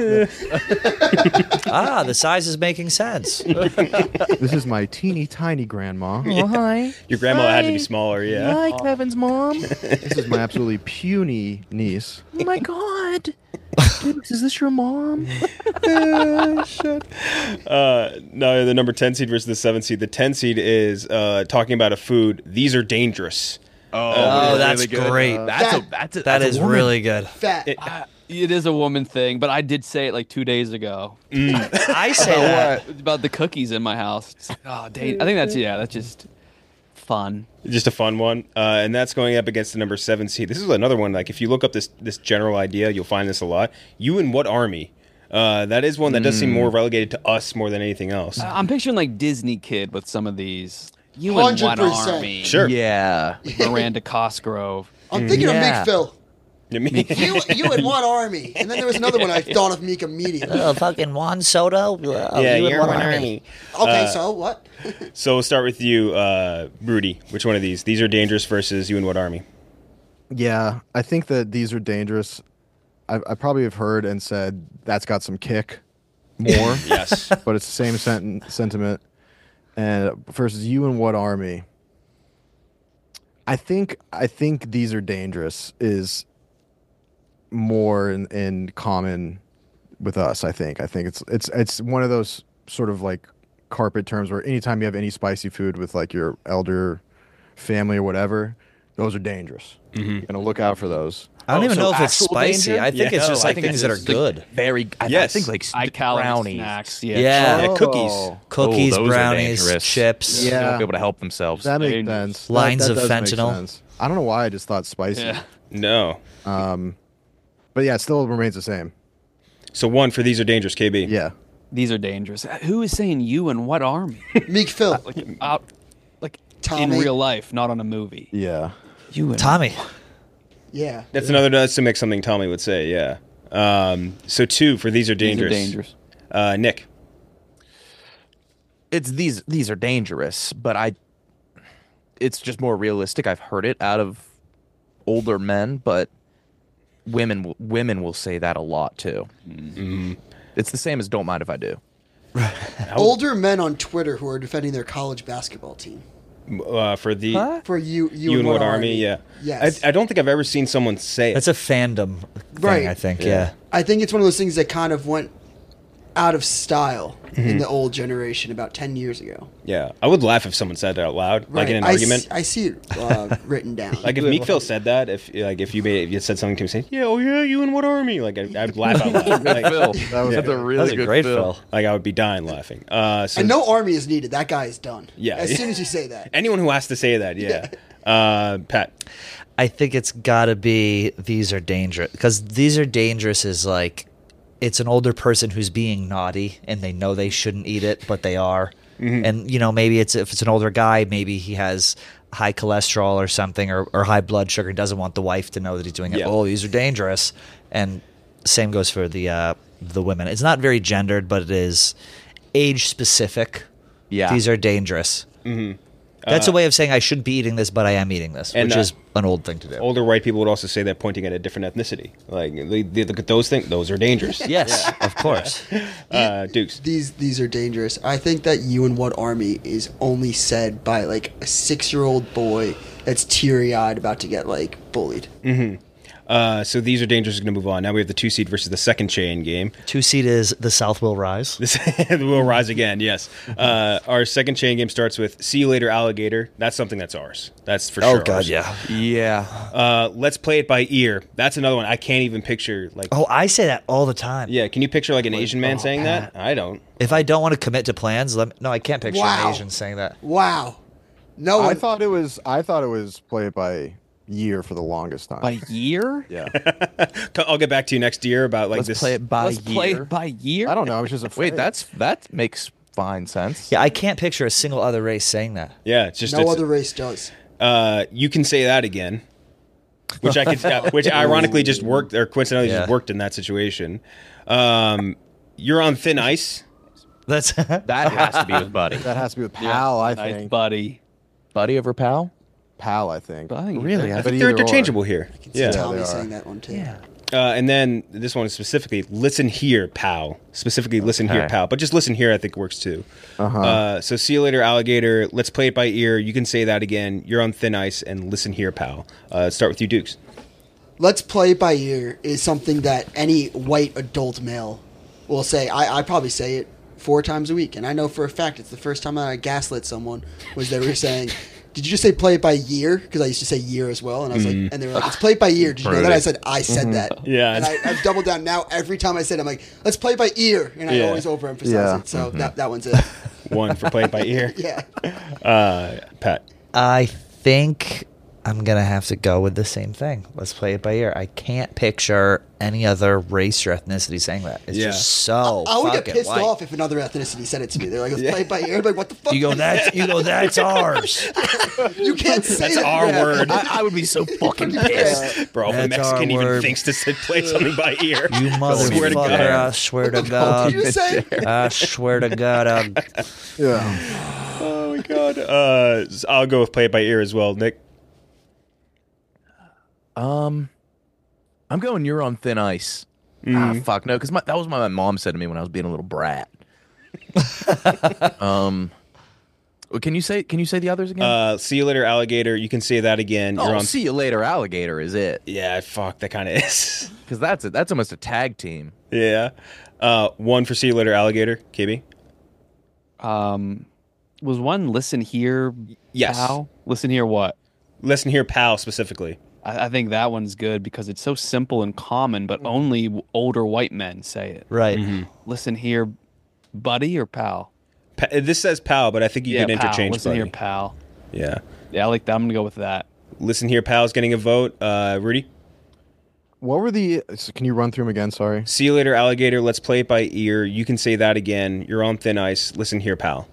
The size is making sense. This is my teeny tiny grandma. Oh, hi. Your grandma had to be smaller, yeah. Hi, Kevin's mom. This is my absolutely puny niece. Oh my god. Dude, is this your mom? No, the number 10 seed versus the 7 seed. The 10 seed is talking about a food. These are dangerous. Oh, that's really good. great. That is really good. Fat. It is a woman thing, but I did say it like 2 days ago. I say that. About the cookies in my house. It's like, oh, dang. I think that's just fun. Just a fun one. And that's going up against the number 7 seed. This is another one. Like, if you look up this general idea, you'll find this a lot. You in what army? That is one that does seem more relegated to us more than anything else. I'm picturing like Disney Kid with some of these. You in one 100%. army. Sure. Yeah. Miranda Cosgrove. I'm thinking Yeah. of Meek Phil. Yeah, You in one army, and then there was another one I thought of Meek immediately. Fucking Juan Soto. Yeah, you're one army. Okay, so what? So we'll start with you, Rudy. Which one of these? These are dangerous versus you in what army? Yeah, I think that these are dangerous. I probably have heard and said that's got some kick more. Yes. But it's the same sentiment. And versus you in what army? I think these are dangerous is more in common with us. I think it's one of those sort of like carpet terms where anytime you have any spicy food with like your elder family or whatever, those are dangerous. You're gonna look out for those. I don't even so know if it's actual spicy. danger? I think it's just I like think things it's that are just, like, good. Very. I Yes. think like High calorie brownies. snacks. Yeah. Cookies. Cookies, Oh, those are brownies, dangerous. chips. They Yeah. won't be able to help themselves. That makes Dangerous. sense. Lines of does make fentanyl. sense. I don't know why I just thought spicy. Yeah. No. But yeah, it still remains the same. So one for these are dangerous, KB. Yeah. These are dangerous. Who is saying you in what army? Meek Phil. Like in Tommy. real life, not on a movie. Yeah. You in Tommy. Yeah. That's to make something Tommy would say, yeah. So two for these are dangerous. dangerous. Nick. It's these are dangerous, but it's just more realistic. I've heard it out of older men, but women will say that a lot too. Mm-hmm. It's the same as "Don't mind if I do." Older men on Twitter who are defending their college basketball team. For the For you in what army? Yeah. Yes. I don't think I've ever seen someone say it. That's a fandom thing, Right. I think. Yeah. I think it's one of those things that kind of went out of style in the old generation about 10 years ago. Yeah, I would laugh if someone said it out loud, like in an argument. I see it written down. Like if Meek Phil said that, if you said something to me saying, "Yeah, oh yeah, you in what army?" Like I'd laugh out loud. Like, That's a really good great Phil. Phil. like I would be dying laughing. So and no army is needed. That guy is done. Yeah. As soon as you say that. anyone who has to say that, yeah. Pat. I think it's got to be these are dangerous because these are dangerous is like it's an older person who's being naughty and they know they shouldn't eat it, but they are. Mm-hmm. And maybe if it's an older guy, maybe he has high cholesterol or something or high blood sugar and doesn't want the wife to know that he's doing it. Yeah. Oh, these are dangerous. And same goes for the women. It's not very gendered, but it is age specific. Yeah. These are dangerous. Mm-hmm. That's a way of saying I shouldn't be eating this, but I am eating this, And which is an old thing to do. Older white people would also say that pointing at a different ethnicity. Like, they look at those things. Those are dangerous. Yes, of course. Dukes. These are dangerous. I think that "you in what army" is only said by like a 6-year-old boy that's teary-eyed about to get like bullied. Mm-hmm. So these are dangerous. Going to move on. Now we have the 2 seed versus the second chain game. 2 seed is the South will rise. Will rise again. Yes. Our second chain game starts with "See you later, alligator." That's something that's ours. That's for sure. Oh God, ours. yeah. Let's play it by ear. That's another one I can't even picture. Like, oh, I say that all the time. Yeah, can you picture like an Asian man saying that? I don't. If I don't want to commit to plans, no, I can't picture Wow. an Asian saying that. Wow. No I one. thought it was play it by year for the longest time. By year? Yeah. I'll get back to you next year about like Let's this. play it by Let's play year. it by year? I don't know. I was just afraid. Wait, that makes fine sense. Yeah, I can't picture a single other race saying that. Yeah, it's just No other race does. You can say that again, which I could, which ironically just worked or coincidentally just worked in that situation. You're on thin ice. That's That has to be with Buddy. That has to be with Pal, I Nice think. buddy. Buddy over Pal? Pal, I think. Really? I I think But they're either or. interchangeable here. Yeah. Tommy they are. saying that one too. yeah. And then this one is specifically "Listen here, pal." Specifically, "Listen here, Okay. pal." But just "Listen here," I think works too. Uh-huh. So "See you later, alligator." Let's play it by ear. You can say that again. You're on thin ice, and "Listen here, pal." Start with you, Dukes. Let's play it by ear is something that any white adult male will say. I probably say it 4 times a week, and I know for a fact it's the first time that I gaslit someone was they were saying, "Did you just say play it by year?" Because I used to say year as well, and I was like, and they were like, "It's play it by ear." Did you know that? I said, "I said that." Yeah. and I've doubled down now. Every time I said, it, I'm like, "Let's play it by ear," and I Yeah. always overemphasize Yeah. it. So that one's it. One for "Play it by ear." Yeah. Pat. I think I'm going to have to go with the same thing. Let's play it by ear. I can't picture any other race or ethnicity saying that. It's Yeah. just so I would get fucking pissed white. off if another ethnicity said it to me. They're like, "Let's play it by ear." I'm like, what the fuck? You go, that's ours. You can't say That's that. our word. I would be so fucking pissed. Bro, if a That's our Mexican even word. thinks to play something by ear. You Swear to motherfucker, God. I swear to God. What did you say? I swear to God. Yeah. Oh my God. I'll go with "Play it by ear" as well. Nick. I'm going "You're on thin ice." Fuck no, because that was what my mom said to me when I was being a little brat. Well, can you say the others again? "See you later, alligator." You can say that again. You're on. "See you later, alligator" is it? Yeah, fuck, that kind of is. Because that's almost a tag team. Yeah. One for "See you later, alligator." KB. Was one "Listen here"? Yes. Pal? Listen here, what? Listen here, pal, specifically. I think that one's good because it's so simple and common, but only older white men say it. Right. Listen here, buddy or pal? This says pal, but I think you Yeah, could pal. interchange Listen buddy. here, pal. Yeah. Yeah, I like that. I'm gonna go with that. "Listen here, pal's getting a vote. Rudy. What were the? Can you run through them again? Sorry. "See you later, alligator." Let's play it by ear. You can say that again. You're on thin ice. Listen here, pal.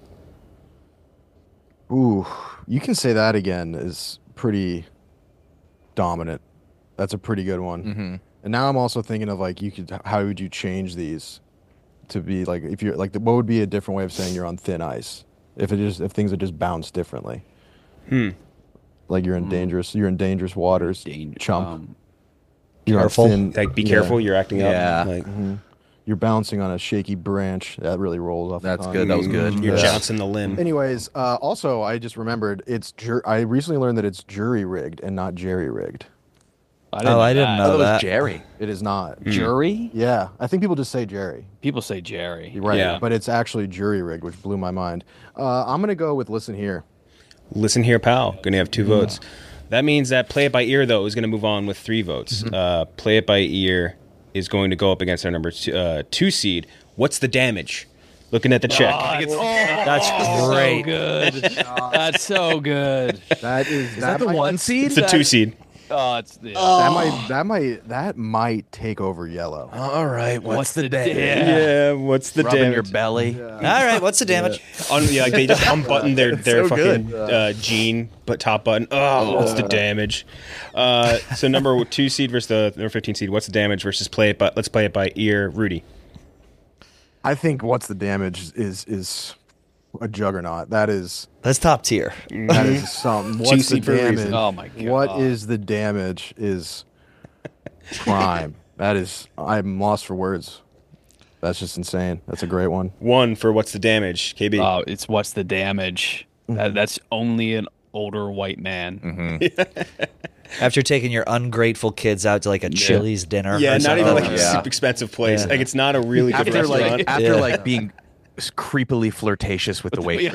Ooh, you can say that again is pretty dominant. That's a pretty good one. Mm-hmm. And now I'm also thinking of like how would you change these to be like if you're like what would be a different way of saying you're on thin ice if things are just bounced differently. Like you're in dangerous waters, chump. You're on Careful. thin- Like, be yeah. careful. You're acting up. Yeah. Like, You're bouncing on a shaky branch. That really rolls off. That's the tongue. good. That was good. You're Yeah. jouncing the limb. Anyways, also I just remembered I recently learned that it's jury rigged and not jerry rigged. I didn't know It was that. Jerry. It is not. Jury? Yeah, I think people just say Jerry. People say Jerry. You're right, Yeah. but it's actually jury rigged, which blew my mind. I'm gonna go with listen here. Listen here, pal. Going to have 2 votes. That means that "Play it by ear," though, is going to move on with 3 votes. "Play it by ear" is going to go up against our number 2 seed. "What's the damage?" Looking at the check. That's great. So good. That's so good. Is Is that the 1 seed? It's the 2 seed. Oh, it's the. that might take over yellow. All right. What's the damage? damage? Yeah, what's the Rubbing damage? your belly. All right, what's the damage? Like they just unbutton their so fucking jean but top button. Oh, what's the damage? So number 2 seed versus the number 15 seed. What's the damage versus let's play it by ear. Rudy. I think what's the damage is a juggernaut. That's top tier. That is something. What's Juicy the for a reason. damage? Oh my God. What is the damage? Is prime. That is. I'm lost for words. That's just insane. That's a great one. One for what's the damage, KB? Oh, it's what's the damage? That's only an older white man. After taking your ungrateful kids out to like a Chili's dinner. Yeah, or not something. even like a super expensive place. Like it's not a really good restaurant. After being creepily flirtatious with the waitress.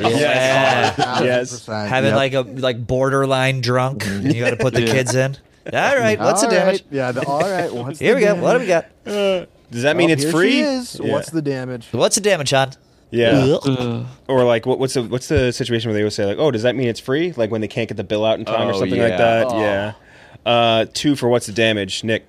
Yes. Having like borderline drunk. And you got to put the kids in. All right, what's the damage? Yeah, all right. What's Here the we go. damage? What do we got? Does that mean it's here free? She is. Yeah. What's the damage? What's the damage, Sean? Yeah. Or like, what's the situation where they would say like, oh, does that mean it's free? Like when they can't get the bill out in time or something like that. Oh. Yeah. 2 for what's the damage, Nick?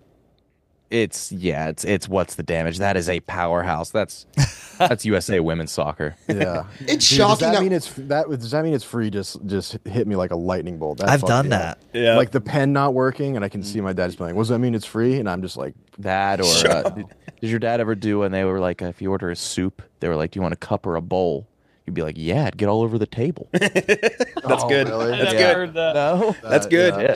It's what's the damage? That is a powerhouse. That's USA women's soccer. Yeah, It's Dude, shocking Does that mean it's free? Just hit me like a lightning bolt. That I've fucked done me that. up. Yeah. Like the pen not working, and I can see my dad just being like, "What does that mean? It's free?" And I'm just like, That or did your dad ever do when they were like, if you order a soup, they were like, do you want a cup or a bowl? You'd be like, yeah, it'd get all over the table. That's good. really? That's I good. heard that. No, That's good. Yeah.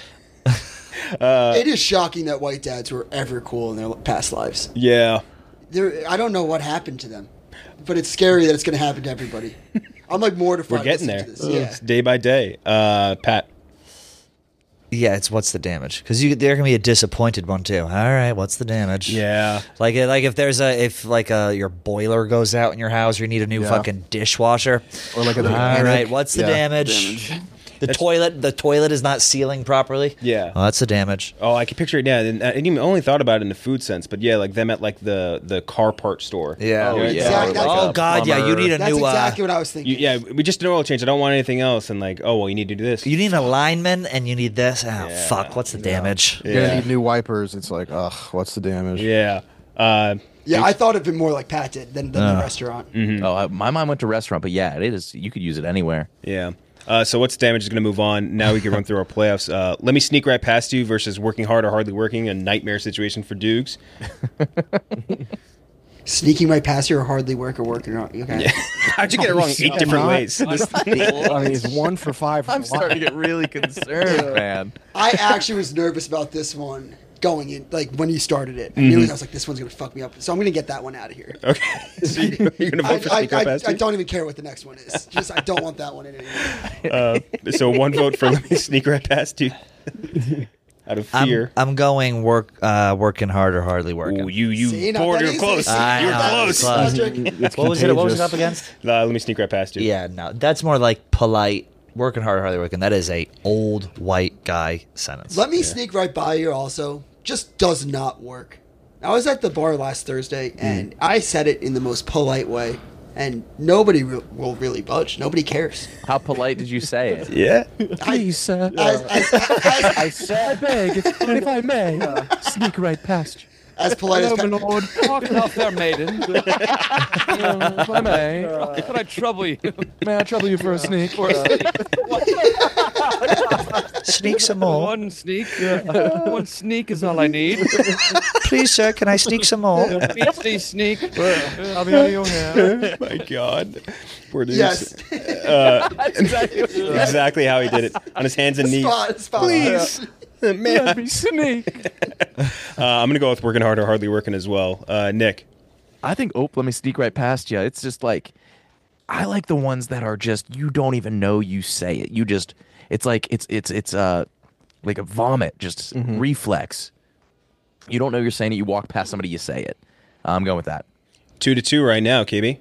It is shocking that white dads were ever cool in their past lives. Yeah. I don't know what happened to them, but it's scary that it's going to happen to everybody. I'm like mortified. We're getting there. listening to this. It's day by day. Pat. Yeah, it's what's the damage? Because there can be a disappointed one too. All right, what's the damage? Yeah. Like if your boiler goes out in your house, or you need a new fucking dishwasher, or like all right, what's the damage? The toilet is not sealing properly. Yeah. Well, that's the damage. Oh, I can picture it now. And I didn't even only thought about it in the food sense, but yeah, like them at like the car part store. Yeah. You know, Exactly. Oh God, yeah. You need a That's new. exactly what I was thinking. yeah, we just did an oil change. I don't want anything else. And like, oh well, you need to do this. You need a lineman, and you need this. Oh fuck, what's the damage? You're gonna need new wipers. It's like, ugh, what's the damage? Yeah. Yeah, I thought it'd been more like Pat did than the restaurant. Oh, my mind went to restaurant, but yeah, it is. You could use it anywhere. Yeah. So what's damage is going to move on. Now we can run through our playoffs. Let me sneak right past you versus working hard or hardly working. A nightmare situation for Dukes. Sneaking right past you or hardly work or working on. Okay. Yeah. How'd you get it wrong 8 different ways? I mean, it's 1 for 5. I'm starting to get really concerned, man. I actually was nervous about this one going in, like when you started it. I knew it. I was like, this one's going to fuck me up. So I'm going to get that one out of here. Okay. So you're going to vote for sneak right past I you? don't even care what the next one is. Just I don't want that one in anymore. So 1 vote for let me sneak right past you. Out of fear. I'm going working hard or hardly working. Ooh, you See, not bored. that You're easy. close. I You're know, close. it's What was it? What was it up against? Let me sneak right past you. Yeah, no, that's more like polite. Working hard or hardly working. That is a old white guy sentence. Let me sneak right by you also. Just does not work. I was at the bar last Thursday, and I said it in the most polite way, and nobody will really budge. Nobody cares. How polite did you say it? Yeah. Please, sir. I I beg, if I may, sneak right past you. As polite as Hello, my lord. Walk out there, maiden. If I may, Could I trouble you? may I trouble you for a sneak? Sneak some more. One sneak. One sneak is all I need. Please, sir, can I sneak some more? Beastly sneak. I'll be out of your hair. My God. Poor Dukes. yes. That's Exactly how he did it. On his hands and knees. Spot. Please. Man. Let me sneak. I'm going to go with working hard or hardly working as well. Nick. I think, let me sneak right past you. It's just like, I like the ones that are just, you don't even know you say it. You just, it's like, it's like a vomit, just reflex. You don't know you're saying it. You walk past somebody, you say it. I'm going with that. 2-2 right now, KB.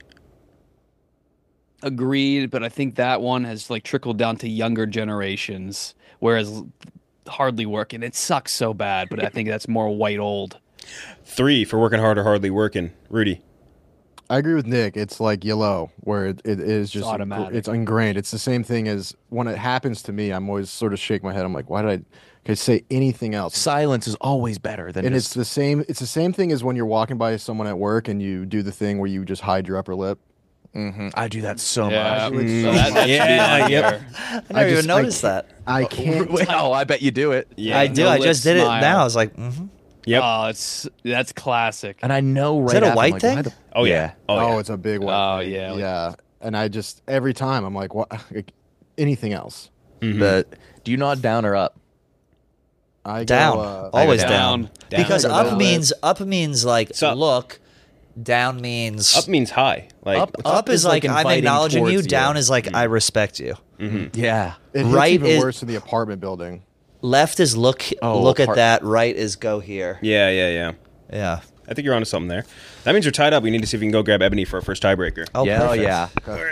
Agreed, but I think that one has like trickled down to younger generations, whereas hardly working, it sucks so bad, but I think that's more white old. 3 for working hard or hardly working. Rudy. I agree with Nick. It's like yellow, where it is just automatic. it's ingrained. It's the same thing as when it happens to me. I'm always sort of shake my head. I'm like, why did I say anything else? Silence is always better than. And just, it's the same. It's the same thing as when you're walking by someone at work and you do the thing where you just hide your upper lip. I do that so Yeah. much. Yeah, yep. I never even noticed that. I can't. Oh, I bet you do it. Yeah. I do. no I lip just did smile. it now. I was like, Yep. Oh, that's classic. And I know right that a after, I'm white like, thing? why the- Oh, yeah. Oh, it's a big one. Oh, yeah. Yeah. and I just every time I'm like, what? Like, anything else? Do you nod down or up? I Down. go, Always down. down. Because I go up down. means like look. Down means Up means high. Like up is like I'm inviting acknowledging you. towards Down is like I respect you. Yeah. It hits Right even is- worse in the apartment building. Left is look Oh, look at part- that. Right is go here. yeah. Yeah. I think you're onto something there. That means you're tied up. We need to see if we can go grab Ebony for our first tiebreaker. Oh, Yeah, perfect. yeah.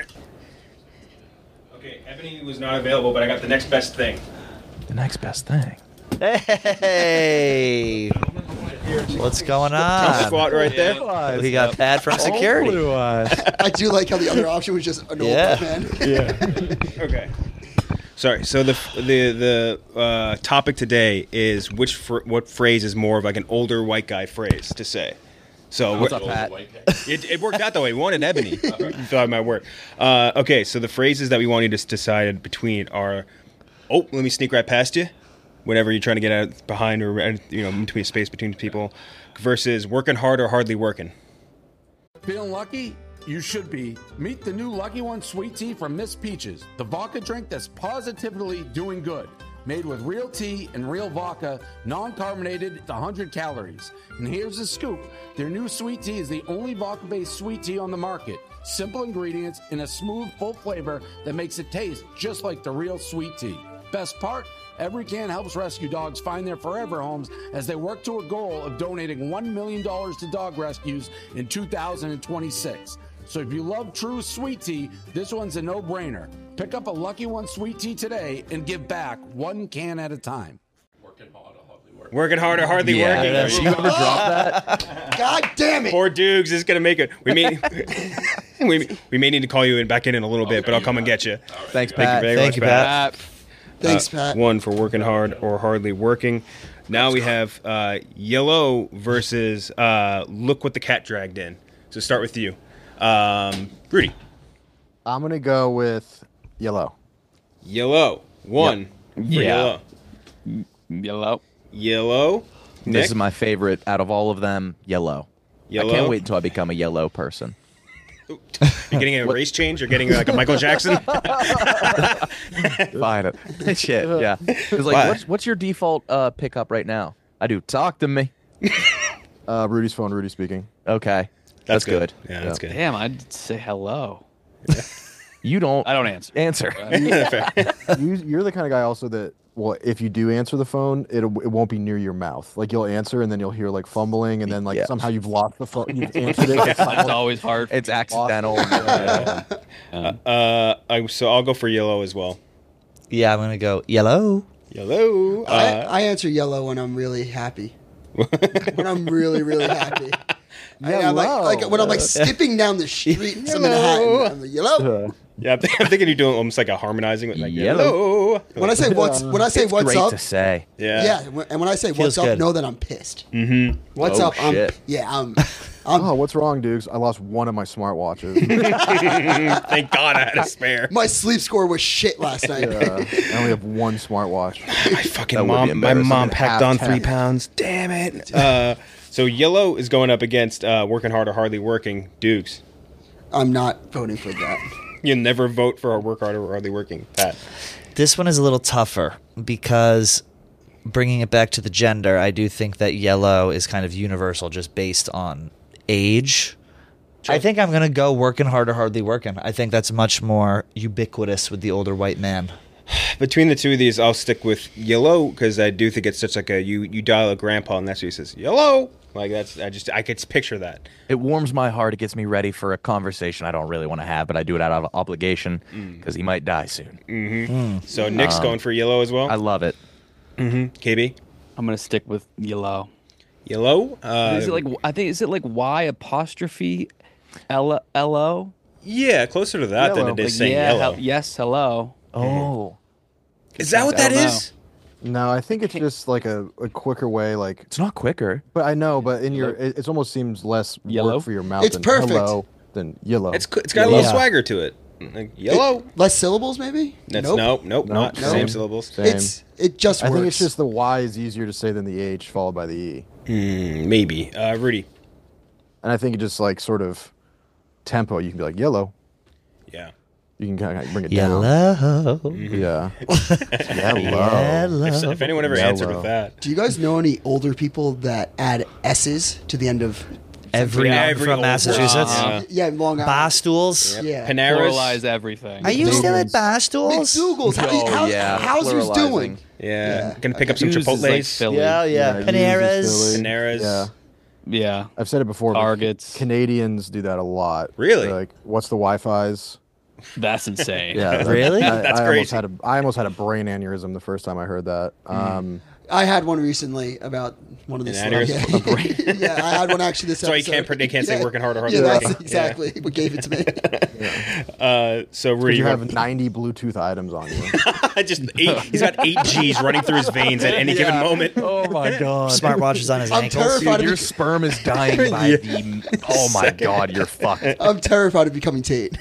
Okay, Ebony was not available, but I got the next best thing. The next best thing. Hey, what's going on? Squat right there. We got Pat from security. I do like how the other option was just an old Yeah. man. Okay. Sorry. So the topic today is what phrase is more of like an older white guy phrase to say. So What's up, Pat? It worked out that way. We wanted Ebony. You thought it might work. Okay. So the phrases that we want you to decide between are, oh, let me sneak right past you, whenever you're trying to get out behind or between a space between people, versus working hard or hardly working. Feeling lucky? You should be. Meet the new Lucky One Sweet Tea from Miss Peaches, the vodka drink that's positively doing good. Made with real tea and real vodka, non-carbonated, 100 calories. And here's the scoop. Their new sweet tea is the only vodka-based sweet tea on the market. Simple ingredients and a smooth, full flavor that makes it taste just like the real sweet tea. Best part? Every can helps rescue dogs find their forever homes as they work to a goal of donating $1 million to dog rescues in 2026. So if you love true sweet tea, this one's a no-brainer. Pick up a Lucky One Sweet Tea today and give back one can at a time. Working hard or hardly working. Did you ever drop that? God damn it! Poor Dukes is gonna make it. We may we may need to call you back in a little bit, but I'll come and get you. Thanks, Thank Pat. you very Thank much, you, Pat. Thanks, Pat. One for working hard or hardly working. Now we have Yellow versus Look What the Cat Dragged In. So start with you, Rudy. I'm gonna go with yellow. Yellow. One. For Yeah. Yellow. Yellow. Yellow. This Nick? is my favorite out of all of them. Yellow. Yellow? I can't wait until I become a yellow person. You're getting a race change? You're getting like a Michael Jackson? Fine. Shit. Yeah. It's like, Why? what's your default pickup right now? I do. Talk to me. Rudy's phone. Rudy speaking. Okay. That's good. Yeah, that's good. Damn, I'd say hello. You don't. I don't answer. Answer. You're the kind of guy also that, well, if you do answer the phone, it won't be near your mouth. Like you'll answer and then you'll hear like fumbling and then like Yeah. somehow you've lost the phone. You've answered it. That's always hard. It's accidental. So I'll go for yellow as well. Yeah, I'm gonna go yellow. Yellow. I answer yellow when I'm really happy. When I'm really, really happy. I'm like when I'm like skipping down the street in Manhattan. I'm like, yellow. Yeah, I'm thinking you're doing almost like a harmonizing with like Yellow. yellow. When I say what's It's what's great up, to say. Yeah. and when I say Feels what's up, good. know that I'm pissed. Mm-hmm. What's Oh, up? shit. I'm Oh, what's wrong, Dukes? I lost one of my smartwatches. Thank God I had a spare. my sleep score was shit last night. I only have one smartwatch. My fucking That would be mom. My embarrassing. mom packed on Half 3 10. pounds. Damn it. So yellow is going up against working hard or hardly working. Dukes. I'm not voting for that. You never vote for work hard or hardly working. Pat. This one is a little tougher because bringing it back to the gender, I do think that yellow is kind of universal just based on age. I think I'm going to go working hard or hardly working. I think that's much more ubiquitous with the older white man. Between the two of these, I'll stick with yellow because I do think it's such like a you dial a grandpa and that's what he says. Yellow. Like I could picture that. It warms my heart. It gets me ready for a conversation I don't really want to have, but I do it out of obligation because he might die soon. Mm-hmm. So Nick's going for yellow as well. I love it. Mm-hmm. KB. I'm gonna stick with yellow. Yellow. Is it like Y apostrophe L-O? Yeah, closer to that than it is saying yellow. Yes, hello. Oh. Is that what I that don't is? No, I think it's just like a quicker way. Like It's not quicker. but I know, but in your it almost seems less Yellow? work for your mouth. It's than perfect. hello than yellow. It's got a little Yeah. swagger to it. Like yellow. Less syllables, maybe. That's Nope. nope, not Nope. same syllables. Same. It just I works. think it's just the Y is easier to say than the H followed by the E. Maybe. Rudy. And I think it just like sort of tempo. You can be like yellow. Yeah. You can kind of bring it Yellow. down. Mm-hmm. Yeah. Yellow. If anyone ever answered with that. Do you guys know any older people that add S's to the end of Every from old Massachusetts. Yeah, Long Island. Bar stools. Yeah. Paneras. Pluralize everything. Are you still at bar stools? McDougal's. How's yours doing? Yeah. Gonna pick up some Hughes is like Chipotle's. Philly. Yeah. Hughes is Paneras. Philly. Paneras. Yeah. Yeah. I've said it before. but Targets. Canadians do that a lot. Really? They're like, what's the Wi-Fi's? That's insane. Yeah. Really? That's crazy. I almost had a brain aneurysm the first time I heard that. I had one recently about one of these. An aneurysm? Yeah, I had one actually this That's why episode. they can't say working hard or hard. Yeah, that's working. exactly what gave it to me. So Rudy, You have 90 Bluetooth items on you. he's got 8 G's running through his veins at any given moment. Oh my god. Smartwatches on his I'm ankles. terrified Dude, of your sperm is dying by the. Oh my god, you're fucked. I'm terrified of becoming Tate.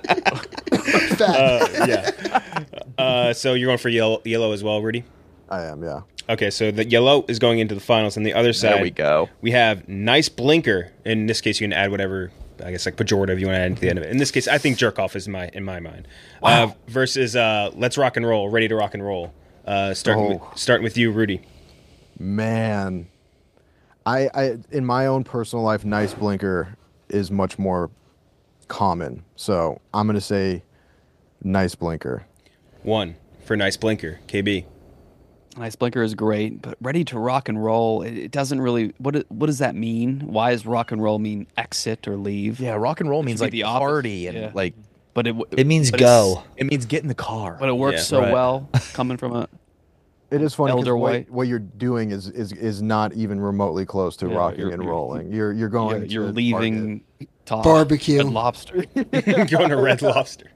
Fat. So you're going for yellow as well, Rudy? I am, yeah. Okay, so the yellow is going into the finals. On the other side, There we go. We have nice blinker. In this case, you can add whatever, I guess, like pejorative you want to add into the end of it. In this case, I think jerk off is in my mind. Wow. Versus let's rock and roll, ready to rock and roll. Starting with you, Rudy. Man, I in my own personal life, nice blinker is much more common. So I'm gonna say nice blinker. 1 for nice blinker, KB. Nice blinker is great, but ready to rock and roll, it doesn't really. What does that mean? Why does rock and roll mean exit or leave? Yeah, rock and roll means like the party and yeah. like. But it means but go. It means get in the car. But it works so well coming from a. It is funny Elder because white. what you're doing is not even remotely close to rocking and rolling. You're going. You're to leaving top barbecue. Red Lobster. Going to Red Lobster.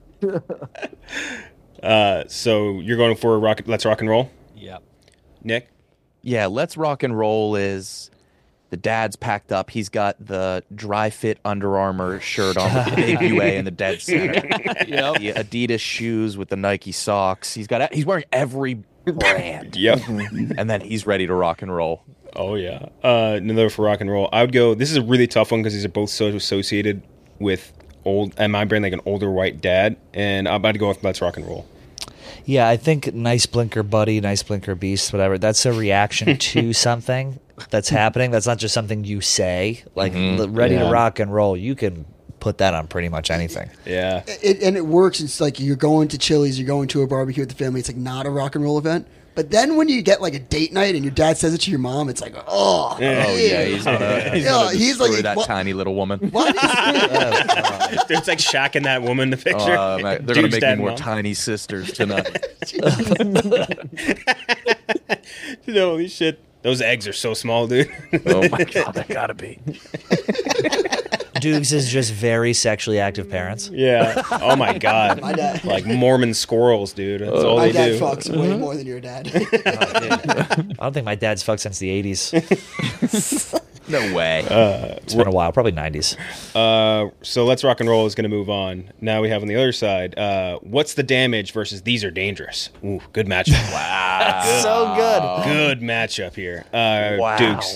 So you're going for let's rock and roll. Yeah. Nick. Yeah, let's rock and roll is the dad's packed up. He's got the dry fit Under Armour shirt on with the big UA in the dead center. Yep. The Adidas shoes with the Nike socks. He's wearing every brand. Yep. And then he's ready to rock and roll. Oh yeah. Another for rock and roll. I would go. This is a really tough one because these are both so associated with old. And my brain like an older white dad. And I'm about to go with let's rock and roll. Yeah, I think nice blinker buddy, nice blinker beast, whatever. That's a reaction to something that's happening. That's not just something you say. Like ready to rock and roll. You can put that on pretty much anything. Yeah. And it works. It's like you're going to Chili's, you're going to a barbecue with the family. It's like not a rock and roll event. But then when you get like a date night and your dad says it to your mom, it's like, Oh yeah, he's gonna he's destroy like, that what? tiny little woman. What is Dude, it's like Shaq and that woman in the picture. They're gonna Dude's make dad me and more mom. tiny sisters tonight. Holy shit. Those eggs are so small, dude. Oh my god, they gotta be. Dukes is just very sexually active parents. Yeah. Oh my god. My dad. Like Mormon squirrels, dude. That's all my they dad do. fucks way more than your dad. I don't think my dad's fucked since the 80s. No way. It's been a while, probably 90s. So let's rock and roll is going to move on. Now we have on the other side, what's the damage versus these are dangerous. Ooh, good matchup. Wow. That's so good. Good matchup here. Wow. Dukes.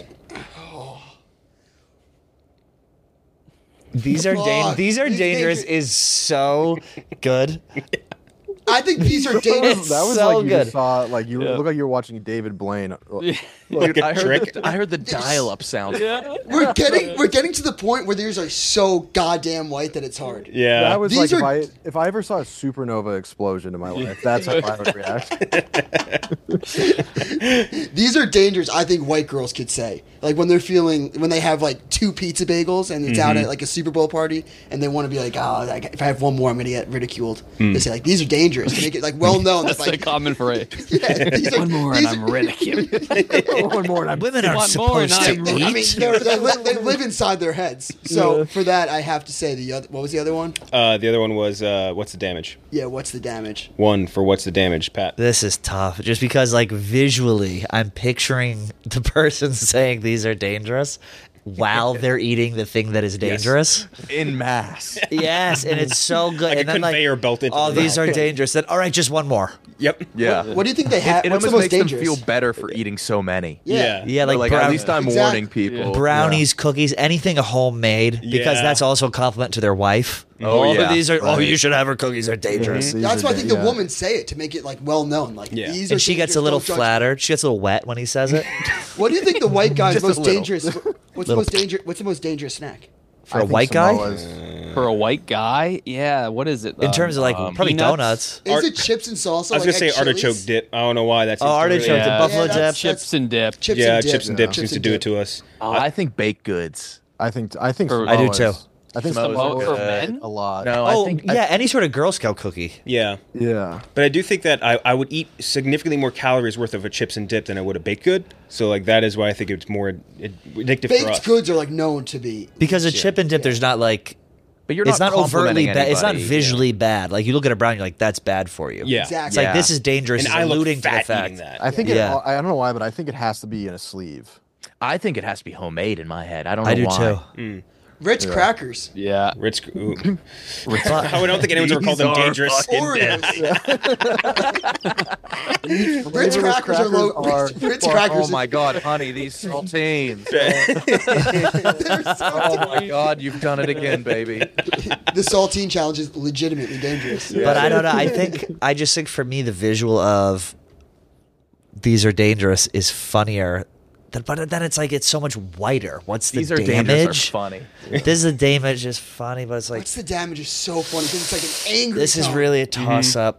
These are Fuck. these are These dangerous dangerous. is so good. I think these are dangerous. That was so like you good. just saw like you look like you're watching David Blaine. Like a trick. I heard the dial-up sound. We're getting to the point where these are so goddamn white that it's hard. Yeah. That was These like are- if I ever saw a supernova explosion in my life, that's how I would react. These are dangerous. I think white girls could say, like when they have like 2 pizza bagels and it's out at like a Super Bowl party and they want to be like, oh, if I have one more, I'm gonna get ridiculed. They say like these are dangerous. To make it like well known. That's That's a like common phrase. yeah, these are, One more and these I'm are- ridiculed. One more, and I'm Women aren't Want more, supposed to not- eat. I mean, they live inside their heads. So for that, I have to say the other. What was the other one? The other one was what's the damage? Yeah, what's the damage? 1 for what's the damage, Pat. This is tough, just because like visually, I'm picturing the person saying these are dangerous, while they're eating the thing that is dangerous. In mass. Yes, and it's so good. Like and a then conveyor belt into oh, the these mouth. are dangerous. Then, all right, just one more. Yep. Yeah. What do you think they have? It What's the almost most makes dangerous? them feel better for eating so many. Yeah. Yeah, like, at least I'm warning people. Brownies, cookies, anything homemade, because Yeah. that's also a compliment to their wife. Oh, yeah. But these are, Right. you should have her cookies are dangerous. That's why I think the women say it to make it like well known. Like these are And she gets a dangerous, little don't judge flattered. She gets a little wet when he says it. What do you think the white guy's Just a most little. dangerous? What's the most dangerous? What's the most dangerous snack? For a white guy? For a white guy? Yeah, what is it? In terms of, like, probably donuts. Is it chips and salsa? I was like gonna say at Chili's? artichoke dip. I don't know why that's. Oh, artichoke dip, buffalo dip. Chips and dip. Chips yeah, and dip. chips and dip Chips used to and do dip. it to us. I think baked goods. I think I do Samoa's. too. I think Samoa's Samoa's for men? a lot. No, Oh, I think yeah, any sort of Girl Scout cookie. Yeah. Yeah. But I do think that I would eat significantly more calories worth of a chips and dip than I would a baked good. So like that is why I think it's more addictive for us. Baked goods are like known to be Because a chip and dip, there's not like. But you're it's not not overtly complimenting bad. It's not anybody. visually bad. Like you look at a brown, you're like, that's bad for you. Yeah. Exactly. It's like this is dangerous. And It's I look alluding to the fat fact. eating that. I think Yeah. I don't know why, but I think it has to be in a sleeve. I think it has to be homemade in my head. I don't know I do why. too. Ritz crackers. Yeah. Ritz. Ooh. I don't think anyone's ever called them dangerous. Oreos. Ritz crackers are low. Ritz crackers. Oh my god, honey, these saltines. They're so Oh my god, you've done it again, baby. The saltine challenge is legitimately dangerous. But I don't know. I just think for me, the visual of these are dangerous is funnier. But then it's like it's so much whiter. What's the These are damage? dangerous are funny. This is the damage is funny, but it's like What's the damage is so funny because it's like an angry. this is tone. really a toss up.